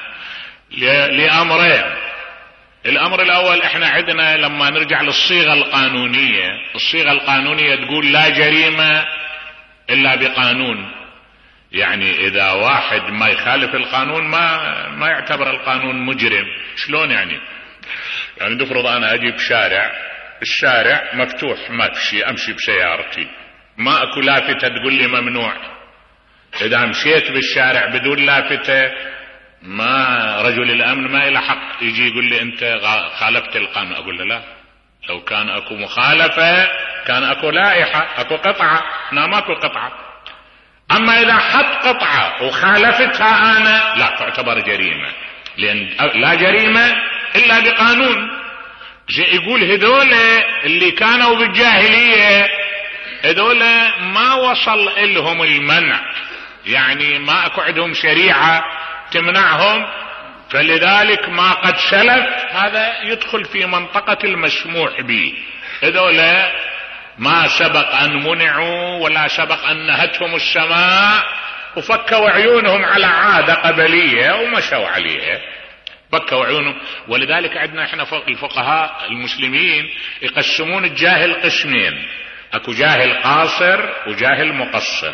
لأمرين. الأمر الأول، احنا عندنا لما نرجع للصيغة القانونية، الصيغة القانونية تقول لا جريمة إلا بقانون. يعني إذا واحد ما يخالف القانون ما يعتبر القانون مجرم. شلون يعني تفرض أنا أجي بشارع، الشارع مفتوح أمشي بسيارتي، ما أكو لافتة تقول لي ممنوع. إذا مشيت بالشارع بدون لافتة، ما رجل الأمن ما إله حق يجي يقول لي أنت خالفت القانون. أقول له لا، لو كان أكو مخالفة كان أكو لائحة، أكو قطعة. هنا ماكو قطعة. أما إذا حط قطعة وخالفتها أنا، لا تعتبر جريمة، لأن لا جريمة إلا بقانون. يقول هذول اللي كانوا بالجاهلية هذول ما وصل إلهم المنع، يعني ما أكو عندهم شريعة تمنعهم، فلذلك ما قد سلف هذا يدخل في منطقة المسموح به. هذول ما سبق أن منعوا ولا سبق أن نهتهم السماء وفكوا عيونهم على عادة قبلية ومشوا عليها، فكوا عيونهم. ولذلك عندنا احنا فوق الفقهاء المسلمين يقسمون الجاهل قسمين، اكو جاهل قاصر وجاهل مقصر.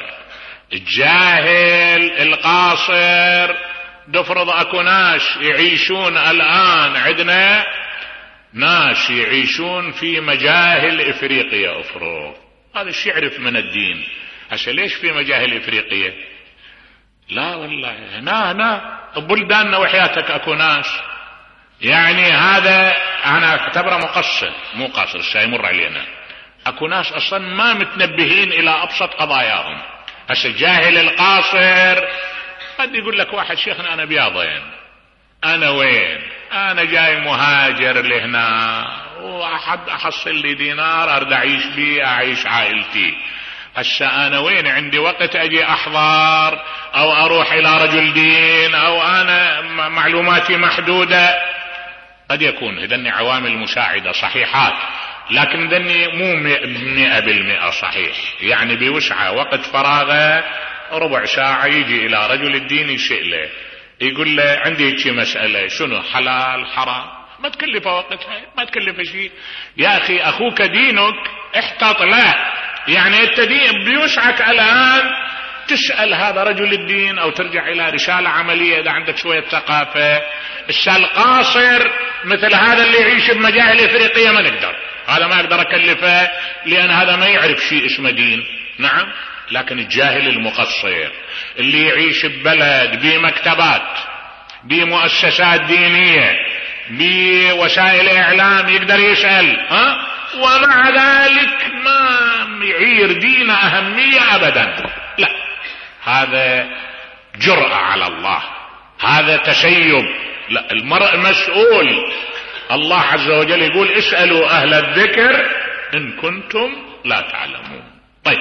الجاهل القاصر دفرض اكو ناس يعيشون الان، عندنا ناس يعيشون في مجاهل افريقيا افرض، هذا الشيء يعرف من الدين. هسه ليش في مجاهل افريقيا؟ لا والله هنا بلداننا وحياتك اكو ناس، يعني هذا انا اعتبره مقصر مو قاصر، سيمر علينا. اكو ناس اصلا ما متنبهين الى ابسط قضاياهم. هسه الجاهل القاصر قد يقول لك واحد شيخنا انا بياضين، انا وين؟ انا جاي مهاجر لهنا واحد احصل لي دينار ارد اعيش بيه اعيش عائلتي. هسه انا وين عندي وقت اجي احضر او اروح الى رجل دين، او انا معلوماتي محدودة. قد يكون هذني عوامل مساعدة صحيحات، لكن ذني مو 100% صحيح. يعني بوسعة وقت فراغه ربع ساعة يجي الى رجل الدين يسأله يقول له عندي هيك مسألة، شنو حلال حرام؟ ما تكلفه وقتها، ما تكلفه شيء. يا اخي اخوك دينك احتاط له، يعني التدين بيوسعك الان تسأل هذا رجل الدين او ترجع الى رسالة عملية اذا عندك شوية ثقافة. القاصر مثل هذا اللي يعيش بمجاهل افريقية ما نقدر، هذا ما اقدر اكلفه لان هذا ما يعرف شيء اسمه دين. نعم، لكن الجاهل المقصر اللي يعيش ببلد بمكتبات بمؤسسات دينية بوسائل اعلام يقدر يسأل، ومع ذلك ما يعير دين اهمية ابدا. لا، هذا جرأة على الله، هذا تسيب. لا، المرء مسؤول. الله عز وجل يقول اسألوا اهل الذكر ان كنتم لا تعلمون. طيب،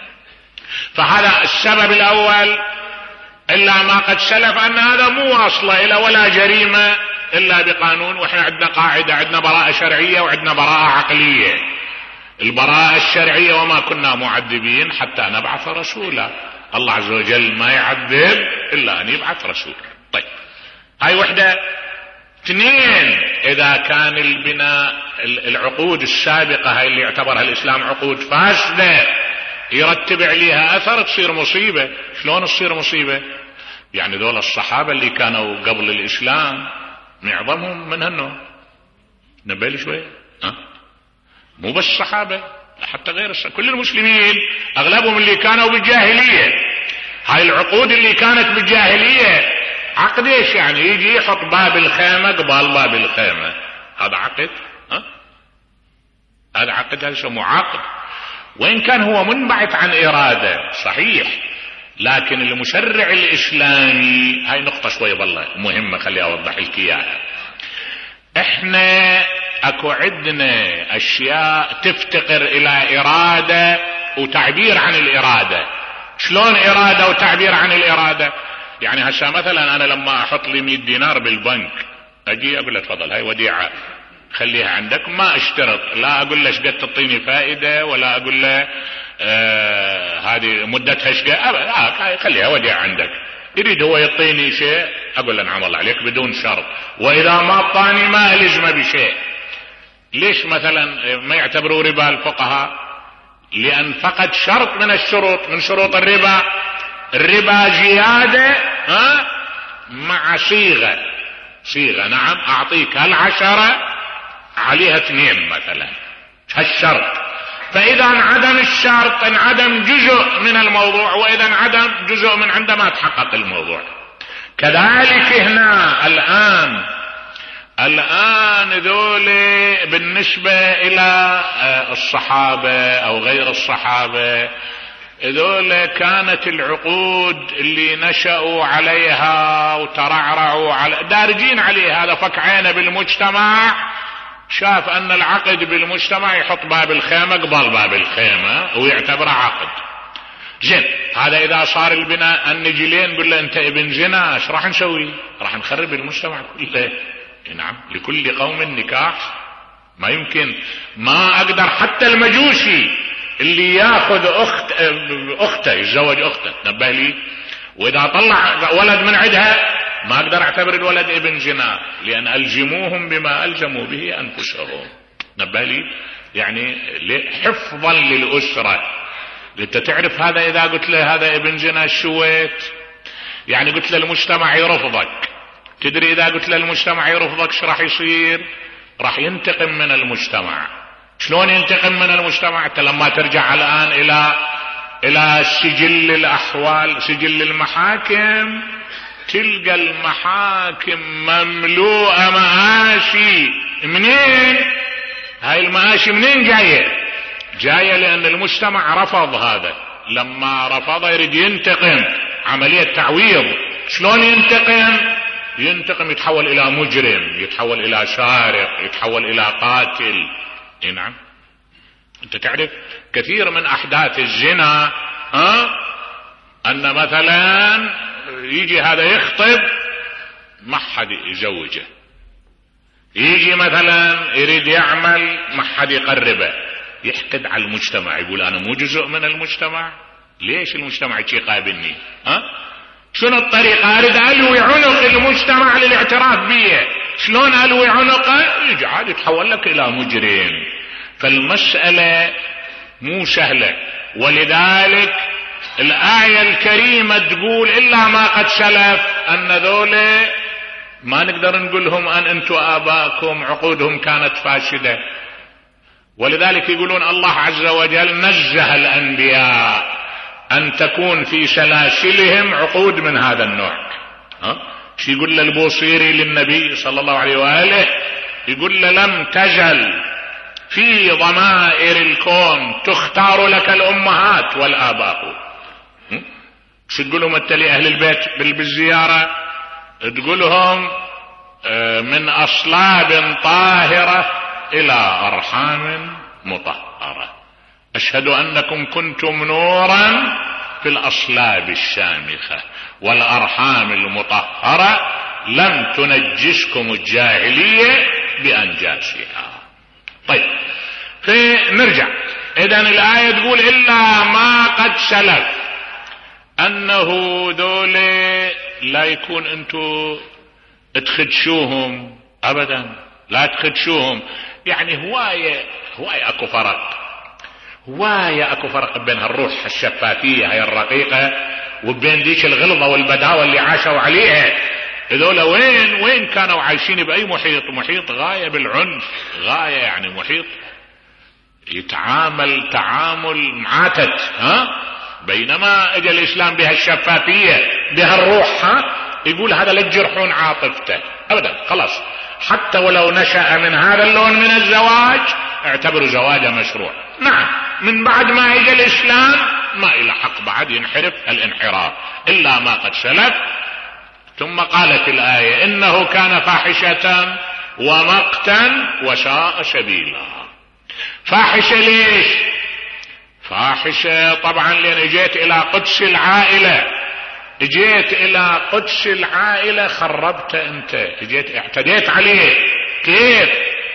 فهذا السبب الاول الا ما قد سلف، ان هذا مو واصله الى ولا جريمة الا بقانون. واحنا عندنا قاعدة، عندنا براءة شرعية وعندنا براءة عقلية. البراءة الشرعية وما كنا معذبين حتى نبعث رسولا، الله عز وجل ما يعذب الا ان يبعث رسول. طيب، هاي وحدة. اثنين، اذا كان البناء العقود السابقة هاي اللي يعتبرها الاسلام عقود فاسدة يرتب عليها اثر تصير مصيبة. شلون تصير مصيبة؟ يعني دول الصحابة اللي كانوا قبل الاسلام معظمهم من هنو نبالي شوية، مو بس الصحابة، حتى غير كل المسلمين اغلبهم اللي كانوا بالجاهلية. هاي العقود اللي كانت بالجاهلية عقد ايش؟ يعني يجي يحط باب الخيمة قبال باب الخيمة، هذا عقد؟ هذا عقد، هذا يسموه عقد. وإن كان هو منبعث عن إرادة صحيح، لكن المشرع الإسلامي، هاي نقطة شوية والله مهمة خلي أوضح لك إياها. احنا اكو عندنا اشياء تفتقر الى ارادة وتعبير عن الارادة. شلون ارادة وتعبير عن الارادة؟ يعني هسه مثلا انا لما احط لي 100 دينار بالبنك اجي اقول له تفضل هاي وديعة خليها عندك، ما اشترط، لا اقول له شقد تعطيني فائدة ولا اقول له هذه مدتها شقد، خليها وديعة عندك. يريد هو يعطيني شيء اقول له نعم الله عليك بدون شرط، واذا ما اعطاني ما الزمه بشيء. ليش مثلا ما يعتبروا ربا الفقهاء؟ لان فقد شرط من الشروط من شروط الربا. الربا زيادة مع صيغة نعم اعطيك 10 عليها 2 مثلا، هالشرط. فاذا انعدم الشرط انعدم جزء من الموضوع، واذا انعدم جزء من عندما تحقق الموضوع. كذلك هنا الآن ذولي بالنسبة إلى الصحابة أو غير الصحابة، ذولي كانت العقود اللي نشأوا عليها وترعرعوا دارجين عليها، هذا فك عينه بالمجتمع، شاف أن العقد بالمجتمع يحط باب الخيمة قبل باب الخيمة ويعتبره عقد. زين، هذا إذا صار البناء النجلين قل له أنت ابن زنا، ايش راح نسوي؟ راح نخرب المجتمع كله. نعم، لكل قوم نكاح. ما يمكن، ما اقدر حتى المجوسي اللي ياخذ اخته يتزوج اخته، نبه لي، واذا طلع ولد من عندها ما اقدر اعتبر الولد ابن زنا، لان الزموهم بما الزموا به انفسهم، نبه لي، يعني حفظا للاسره. انت تعرف هذا اذا قلت له هذا ابن زنا شويت، يعني قلت له المجتمع يرفضك. تدري اذا قلت له المجتمع يرفضك ايش راح يصير؟ راح ينتقم من المجتمع. شلون ينتقم من المجتمع؟ انت لما ترجع الان الى سجل الاحوال، سجل المحاكم، تلقى المحاكم مملوءة مآشي. منين هاي المآشي؟ منين جاية لان المجتمع رفض هذا. لما رفض يريد ينتقم، عملية تعويض. شلون ينتقم؟ يتحول الى مجرم، يتحول الى سارق، يتحول الى قاتل. نعم، انت تعرف كثير من احداث الزنا ان مثلا يجي هذا يخطب ما حد يزوجه، يجي مثلا يريد يعمل ما حد يقربه، يحقد على المجتمع، يقول انا مو جزء من المجتمع. ليش المجتمع يجي يقابلني؟ شنو الطريقة؟ اريد الوي عنق المجتمع للاعتراف بيه. شلون الوي عنقه؟ يجي عاد يتحول لك الى مجرم. فالمسألة مو سهلة، ولذلك الآية الكريمة تقول إلا ما قد سلف، أن ذولا ما نقدر نقولهم أن أنتم آباءكم عقودهم كانت فاسدة. ولذلك يقولون الله عز وجل نزه الأنبياء أن تكون في سلاسلهم عقود من هذا النوع. شو يقول للبوصيري للنبي صلى الله عليه وآله؟ يقول له لم تزل في ضمائر الكون تختار لك الأمهات والآباء. شو تقولهم انت لأهل البيت بالزيارة؟ تقولهم من أصلاب طاهرة إلى أرحام مطهرة. أشهد أنكم كنتم نورا في الأصلاب الشامخة والأرحام المطهرة، لم تنجسكم الجاهلية بأنجاسها. طيب، نرجع. إذن الآية تقول إلا ما قد سلف، أنه ذولي لا يكون أنتو تخدشوهم أبدا، لا تخدشوهم. يعني هواية أكو فرق، هواية أكو فرق بين هالروح الشفافية هاي الرقيقة وبين ديك الغلظة والبداوة اللي عاشوا عليها. هذولا وين كانوا عايشين؟ بأي محيط غاية بالعنف، غاية يعني محيط يتعامل تعامل معاتت. بينما اجى الاسلام بهالشفافية بهالروح، يقول هذا لا تجرحون عاطفته ابدا، خلاص. حتى ولو نشأ من هذا اللون من الزواج اعتبروا زواجه مشروع. نعم، من بعد ما اجى الاسلام ما إلى حق بعد ينحرف الانحراف الا ما قد سلف. ثم قالت الآية إنه كان فاحشة ومقتا وساء سبيلا. فاحشة ليش؟ فاحشة طبعا لأن اجيت إلى قدس العائلة، اجيت إلى قدس العائلة، خربت أنت، اجيت اعتديت عليه. كيف؟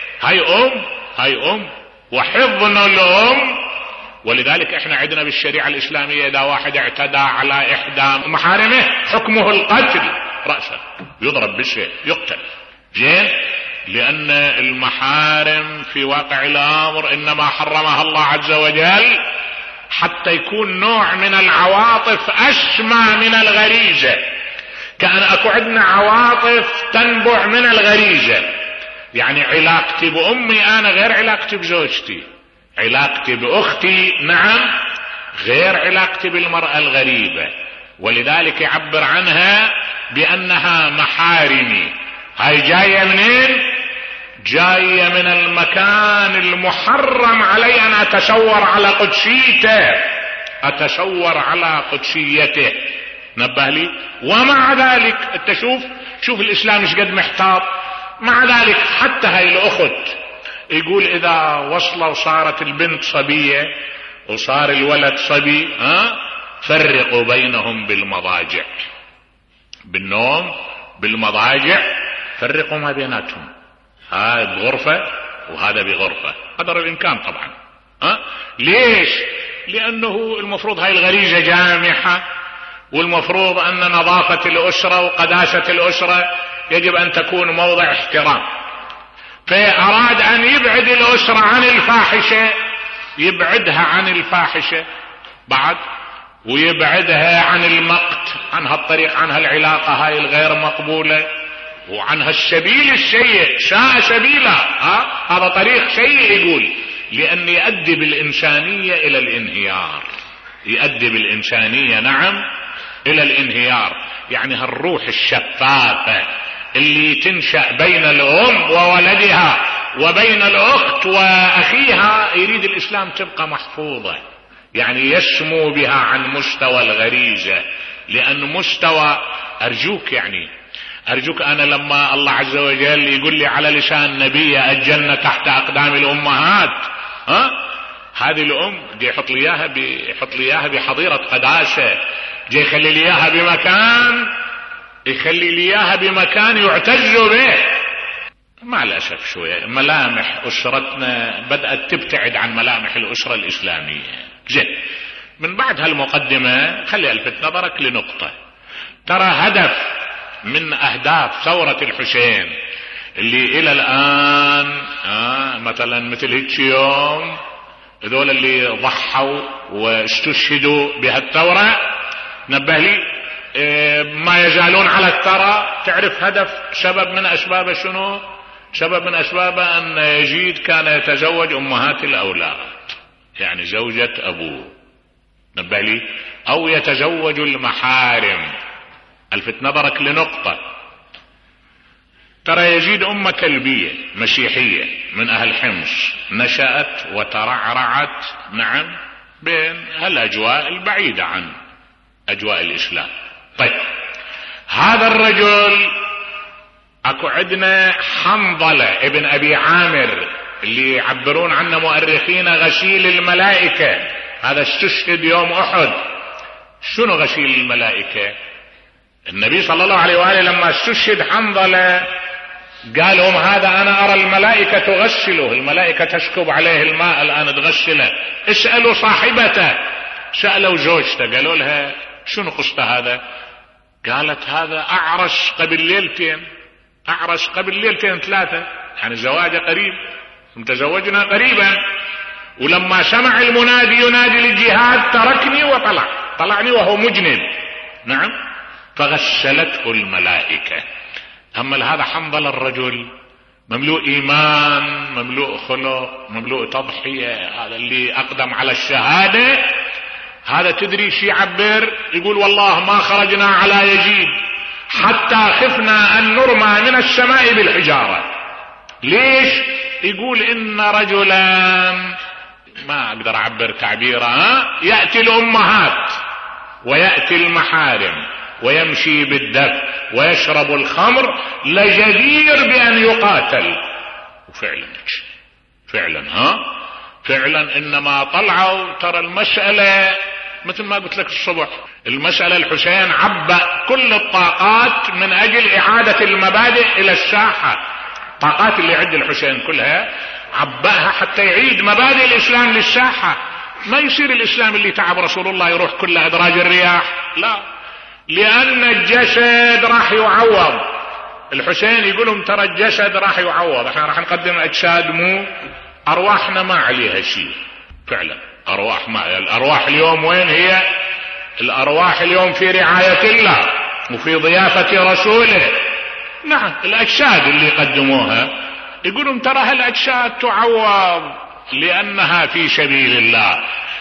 هاي أم وحضن الأم. ولذلك احنا عندنا بالشريعة الإسلامية إذا واحد اعتدى على إحدى محارمه حكمه القتل رأسا، يضرب بالسيف يقتل. زين؟ لأن المحارم في واقع الأمر إنما حرمها الله عز وجل حتى يكون نوع من العواطف أسمى من الغريزة. كأن أكو عندنا عواطف تنبع من الغريزة، يعني علاقتي بأمي أنا غير علاقتي بزوجتي، علاقتي بأختي نعم غير علاقتي بالمرأة الغريبة. ولذلك يعبر عنها بأنها محارمي. هاي جاية منين؟ جاية من المكان المحرم علي أن أتشور على قدسيته، أتشور على قدسيته. نبه لي. ومع ذلك انت شوف الإسلام ايش قد محتاط. مع ذلك حتى هاي الأخت يقول إذا وصلوا وصارت البنت صبية وصار الولد صبي فرقوا بينهم بالمضاجع، بالنوم بالمضاجع فرقوا ما بيناتهم، هذا بغرفة وهذا بغرفة قدر الإمكان طبعا. ليش؟ لأنه المفروض هاي الغريزة جامحة، والمفروض أن نظافة الأسرة وقداسة الأسرة يجب أن تكون موضع احترام. فأراد أن يبعد الأسرة عن الفاحشة، يبعدها عن الفاحشة بعد، ويبعدها عن المقت، عن هالطريق، عن هالعلاقة هاي الغير مقبولة، وعن هالسبيل السيء. ساء سبيلا، هذا طريق سيء. يقول لأن يؤدي بالإنسانية إلى الانهيار، يؤدي بالإنسانية نعم إلى الانهيار. يعني هالروح الشفافة اللي تنشأ بين الأم وولدها وبين الأخت وأخيها يريد الإسلام تبقى محفوظة، يعني يسمو بها عن مستوى الغريزة. لأن مستوى أرجوك أنا لما الله عز وجل يقول لي على لسان نبي الجنة تحت أقدام الأمهات، هذه الأم جاي يحط لي إياها بحظيرة قداسة، جاي يخلي لي إياها بمكان يعتز به. مع الأسف شوية ملامح أسرتنا بدأت تبتعد عن ملامح الأسرة الإسلامية. زين، من بعد هالمقدمة خلي ألفت نظرك لنقطة. ترى هدف من أهداف ثورة الحسين اللي إلى الآن مثلا مثل هيك يوم ذول اللي ضحوا واستشهدوا بهالثورة، نبه لي ما يزالون على الثرى. تعرف هدف سبب من أسبابه شنو؟ سبب من أسبابه أن يزيد كان يتزوج أمهات الأولاد، يعني زوجة أبوه، نبه لي، أو يتزوج المحارم. ألفت نظرك لنقطة. ترى يزيد أمة كلبية مسيحية من أهل حمص نشأت وترعرعت نعم بين هالأجواء البعيدة عن أجواء الإسلام. طيب، هذا الرجل أكو عندنا حنظلة ابن أبي عامر اللي يعبرون عنه مؤرخين غسيل الملائكة، هذا استشهد يوم أحد. شنو غسيل الملائكة؟ النبي صلى الله عليه وآله لما استشهد حنظلة قال لهم هذا أنا أرى الملائكة تغسله، الملائكة تسكب عليه الماء الآن تغسله. اسألوا صاحبته، سألوا زوجته قالوا لها شنو قصته هذا؟ قالت هذا أعرس قبل ليلتين ثلاثة، يعني زواجه قريب، متزوجنا قريبا. ولما سمع المنادي ينادي للجهاد تركني طلعني وهو مجنب نعم، فغسلته الملائكة. أما هذا حنظل الرجل مملوء إيمان، مملوء خلق، مملوء تضحية، هذا اللي أقدم على الشهادة. هذا تدري شي يعبر؟ يقول والله ما خرجنا على يزيد حتى خفنا أن نرمى من السماء بالحجارة. ليش؟ يقول إن رجلا ما أقدر أعبر تعبيره، يأتي الأمهات ويأتي المحارم ويمشي بالدف ويشرب الخمر لجدير بأن يقاتل. وفعلا فعلا إنما طلعوا. ترى المسألة مثل ما قلت لك الصبح، المسألة الحسين عبأ كل الطاقات من أجل إعادة المبادئ إلى الساحة. الطاقات اللي عند الحسين كلها عبأها حتى يعيد مبادئ الإسلام للساحة. ما يصير الإسلام اللي تعب رسول الله يروح كل أدراج الرياح، لا، لأن الجسد راح يعوض. الحسين يقولهم ترى الجسد راح يعوض، احنا راح نقدم أجساد، مو أرواحنا ما عليها شيء. فعلا أرواح ما، الأرواح اليوم وين هي؟ الأرواح اليوم في رعاية الله وفي ضيافة رسوله. نعم الأجساد اللي قدموها يقولون ترى هالأجساد تعوض لأنها في سبيل الله.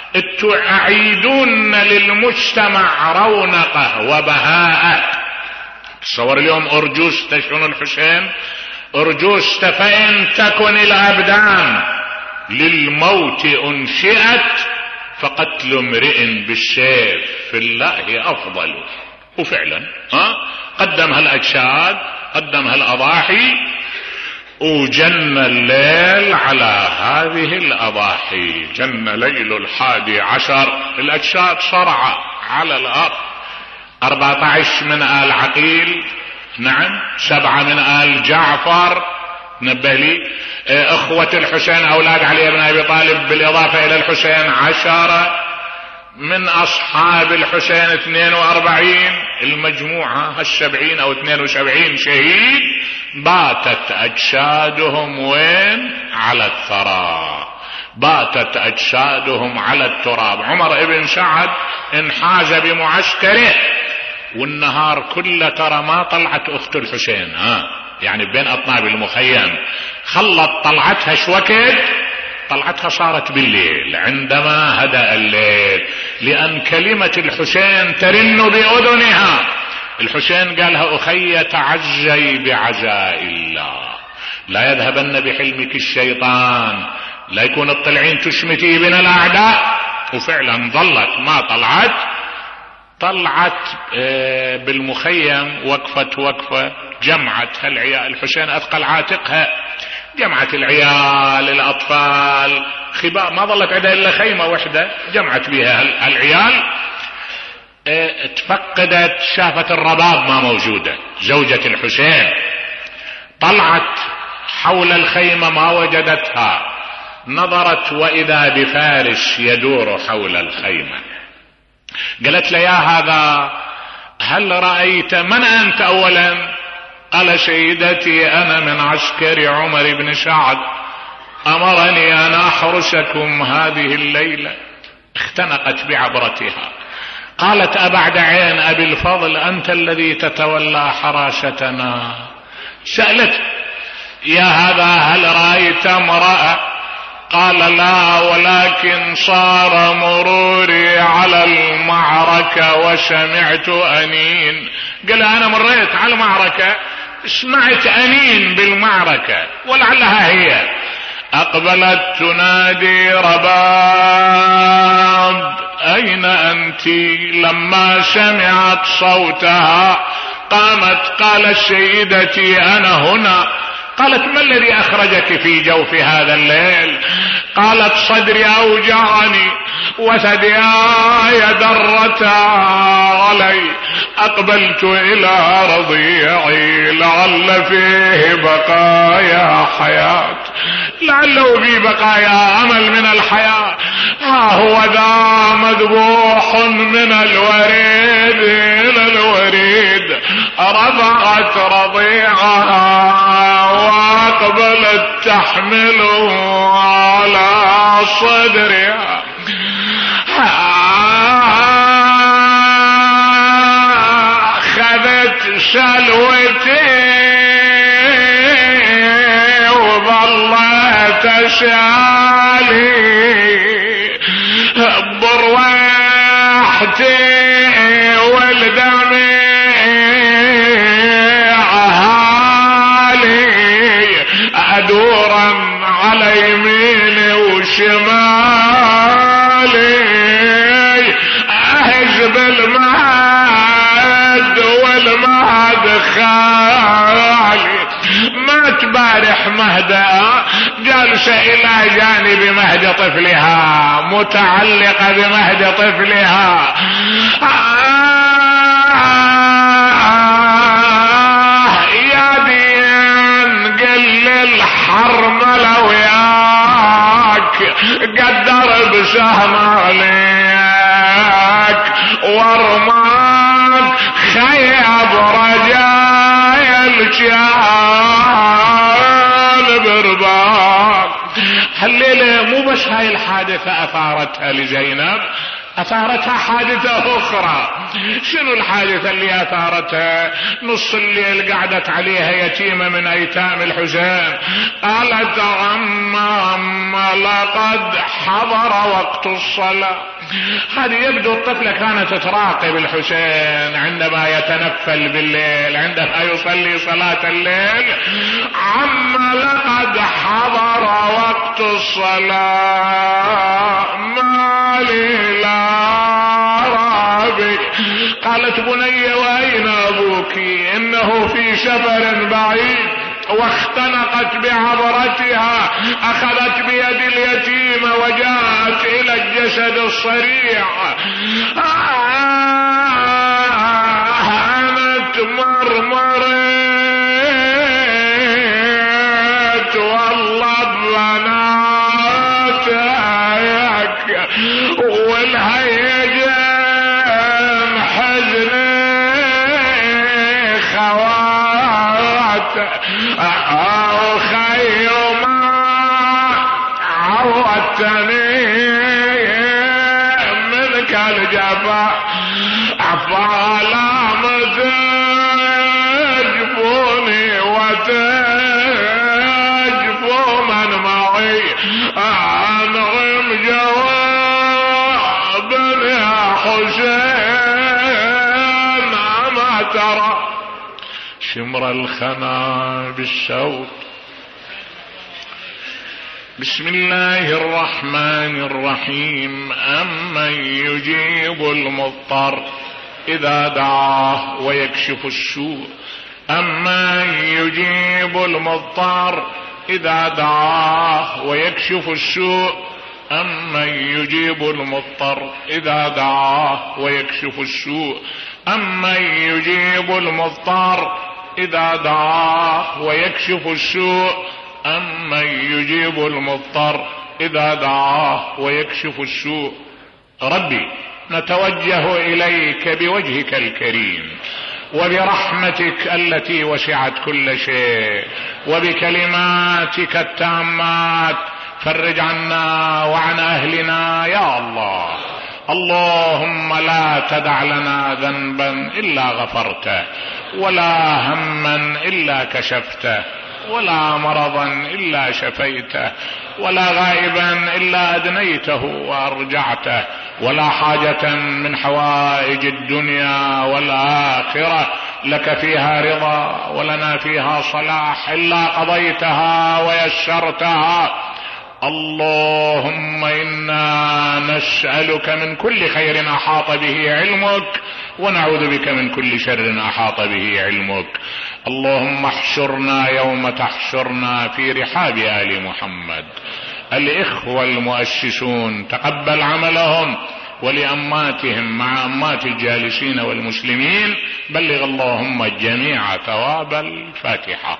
تعيدون للمجتمع رونقه وبهاءه. تصور اليوم أرجوز تشون الحسين، أرجوز فإن تكن الأبدان للموت أنشئت فقتل امرئ بالسيف في الله أفضل. وفعلا قدم هالأجساد، قدم هالأضاحي، وجن الليل على هذه الأضاحي. جن ليل 11، الأجساد صرعة على الأرض. 14 من آل عقيل، نعم 7 من آل جعفر، نبه لي اخوة الحسين اولاد علي بن ابي طالب بالاضافة الى الحسين 10 من اصحاب الحسين 42. المجموعة 70 او 72 شهيد باتت اجسادهم وين؟ على الثرى، باتت اجسادهم على التراب. عمر بن سعد انحاز بمعسكره والنهار كله ترى ما طلعت اخت الحسين، يعني بين اطناب المخيم، خلت طلعتها شوكت، طلعتها صارت بالليل عندما هدأ الليل، لأن كلمة الحسين ترن بأذنها. الحسين قالها أخي تعزي بعزاء الله، لا يذهبن بحلمك الشيطان، لا يكون الطلعين تشمتي بنا الأعداء. وفعلا ظلت ما طلعت بالمخيم، وقفة جمعت هالعيال. الحسين أثقل عاتقها، جمعت العيال الأطفال خباء، ما ظلت عندها إلا خيمة واحدة جمعت بها العيال. تفقدت، شافت الرباب ما موجودة، زوجة الحسين طلعت حول الخيمة ما وجدتها، نظرت وإذا بفارس يدور حول الخيمة. قالت له يا هذا هل رأيت من أنت أولا؟ قال سيدتي أنا من عسكر عمر بن سعد، أمرني أن أحرسكم هذه الليلة. اختنقت بعبرتها، قالت أبعد عين أبي الفضل أنت الذي تتولى حراستنا؟ سألت يا هذا هل رأيت امرأة؟ قال لا، ولكن صار مروري على المعركة وسمعت أنين. قال أنا مريت على المعركة سمعت أنين بالمعركة ولعلها هي. أقبلت تنادي رباب أين أنت؟ لما سمعت صوتها قامت قالت سيدتي أنا هنا. قالت ما الذي أخرجك في جوف هذا الليل؟ قالت صدري أوجعني وثدياي درتا علي، أقبلت إلى رضيعي لعل فيه بقايا حياة، لعله في بقايا أمل من الحياة. ها هو ذا مذبوح من الوريد إلى الوريد، رفعت رضيعها وأقبلت تحمله على صدرها. خذت سلوتي وظلت تسالي بروحتي والدمع أدورا على يميني وشمالي، أهز بالمهد مات بارح مهدأ جالسة إلى جانب مهد طفلها، متعلقة بمهد طفلها. يا دين قل الحرملة وياك قدر بسهم عليك وارماك خيب رجايا الجان برباك. هالليلة مو بس هاي الحادثة أثارتها لزينب، أثارتها حادثة أخرى. شنو الحادثة اللي أثارتها؟ نص الليل قعدت عليها يتيمة من أيتام الحسين، قالت عمام لقد حضر وقت الصلاة. هذه يبدو الطفلة كانت تراقب الحسين عندما يتنفل بالليل، عندما يصلي صلاة الليل. عم لقد حضر وقت الصلاة ما لي لا رابي. قالت بني وأين أبوك؟ إنه في سفر بعيد. واختنقت بعبرتها، أخذت بيد اليتيم وجاءت إلى الجسد الصريع. أنت مرمرت والله بناتك والهيجان حزني خوات أو خيما عودتني منك الجفا فلا تجفوني وتجفو من معي أنغم جواب يا حسين ما ترى شمر الخنا بالشوط. بسم الله الرحمن الرحيم. أمن يجيب المضطر إذا دعاه ويكشف السوء. أمن يجيب المضطر إذا دعاه ويكشف السوء. أمن يجيب المضطر إذا دعاه ويكشف السوء. أمن يجيب المضطر إذا دعاه ويكشف السوء. أمن يجيب المضطر إذا دعاه ويكشف السوء. ربي نتوجه إليك بوجهك الكريم وبرحمتك التي وسعت كل شيء وبكلماتك التامات، فرج عنا وعن أهلنا يا الله. اللهم لا تدع لنا ذنبا إلا غفرته، ولا هما إلا كشفته، ولا مرضا إلا شفيته، ولا غائبا إلا أدنيته وأرجعته، ولا حاجة من حوائج الدنيا والآخرة لك فيها رضا ولنا فيها صلاح إلا قضيتها ويسرتها. اللهم إنا نسألك من كل خير أحاط به علمك، ونعوذ بك من كل شر أحاط به علمك. اللهم احشرنا يوم تحشرنا في رحاب آل محمد. الإخوة المؤسسون تقبل عملهم، ولأماتهم مع أمات الجالسين والمسلمين بلغ اللهم الجميع ثواب الفاتحة.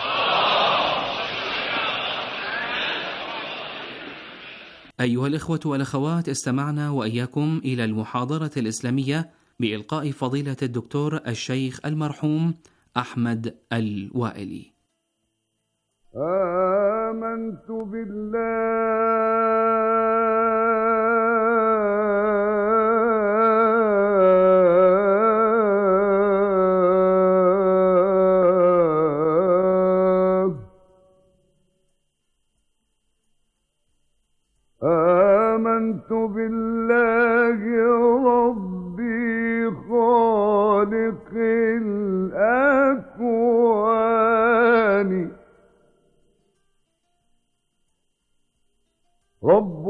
أيها الإخوة والأخوات، استمعنا وإياكم إلى المحاضرة الإسلامية بإلقاء فضيلة الدكتور الشيخ المرحوم أحمد الوائلي. آمنت بالله ربي خالق الأكوان. رب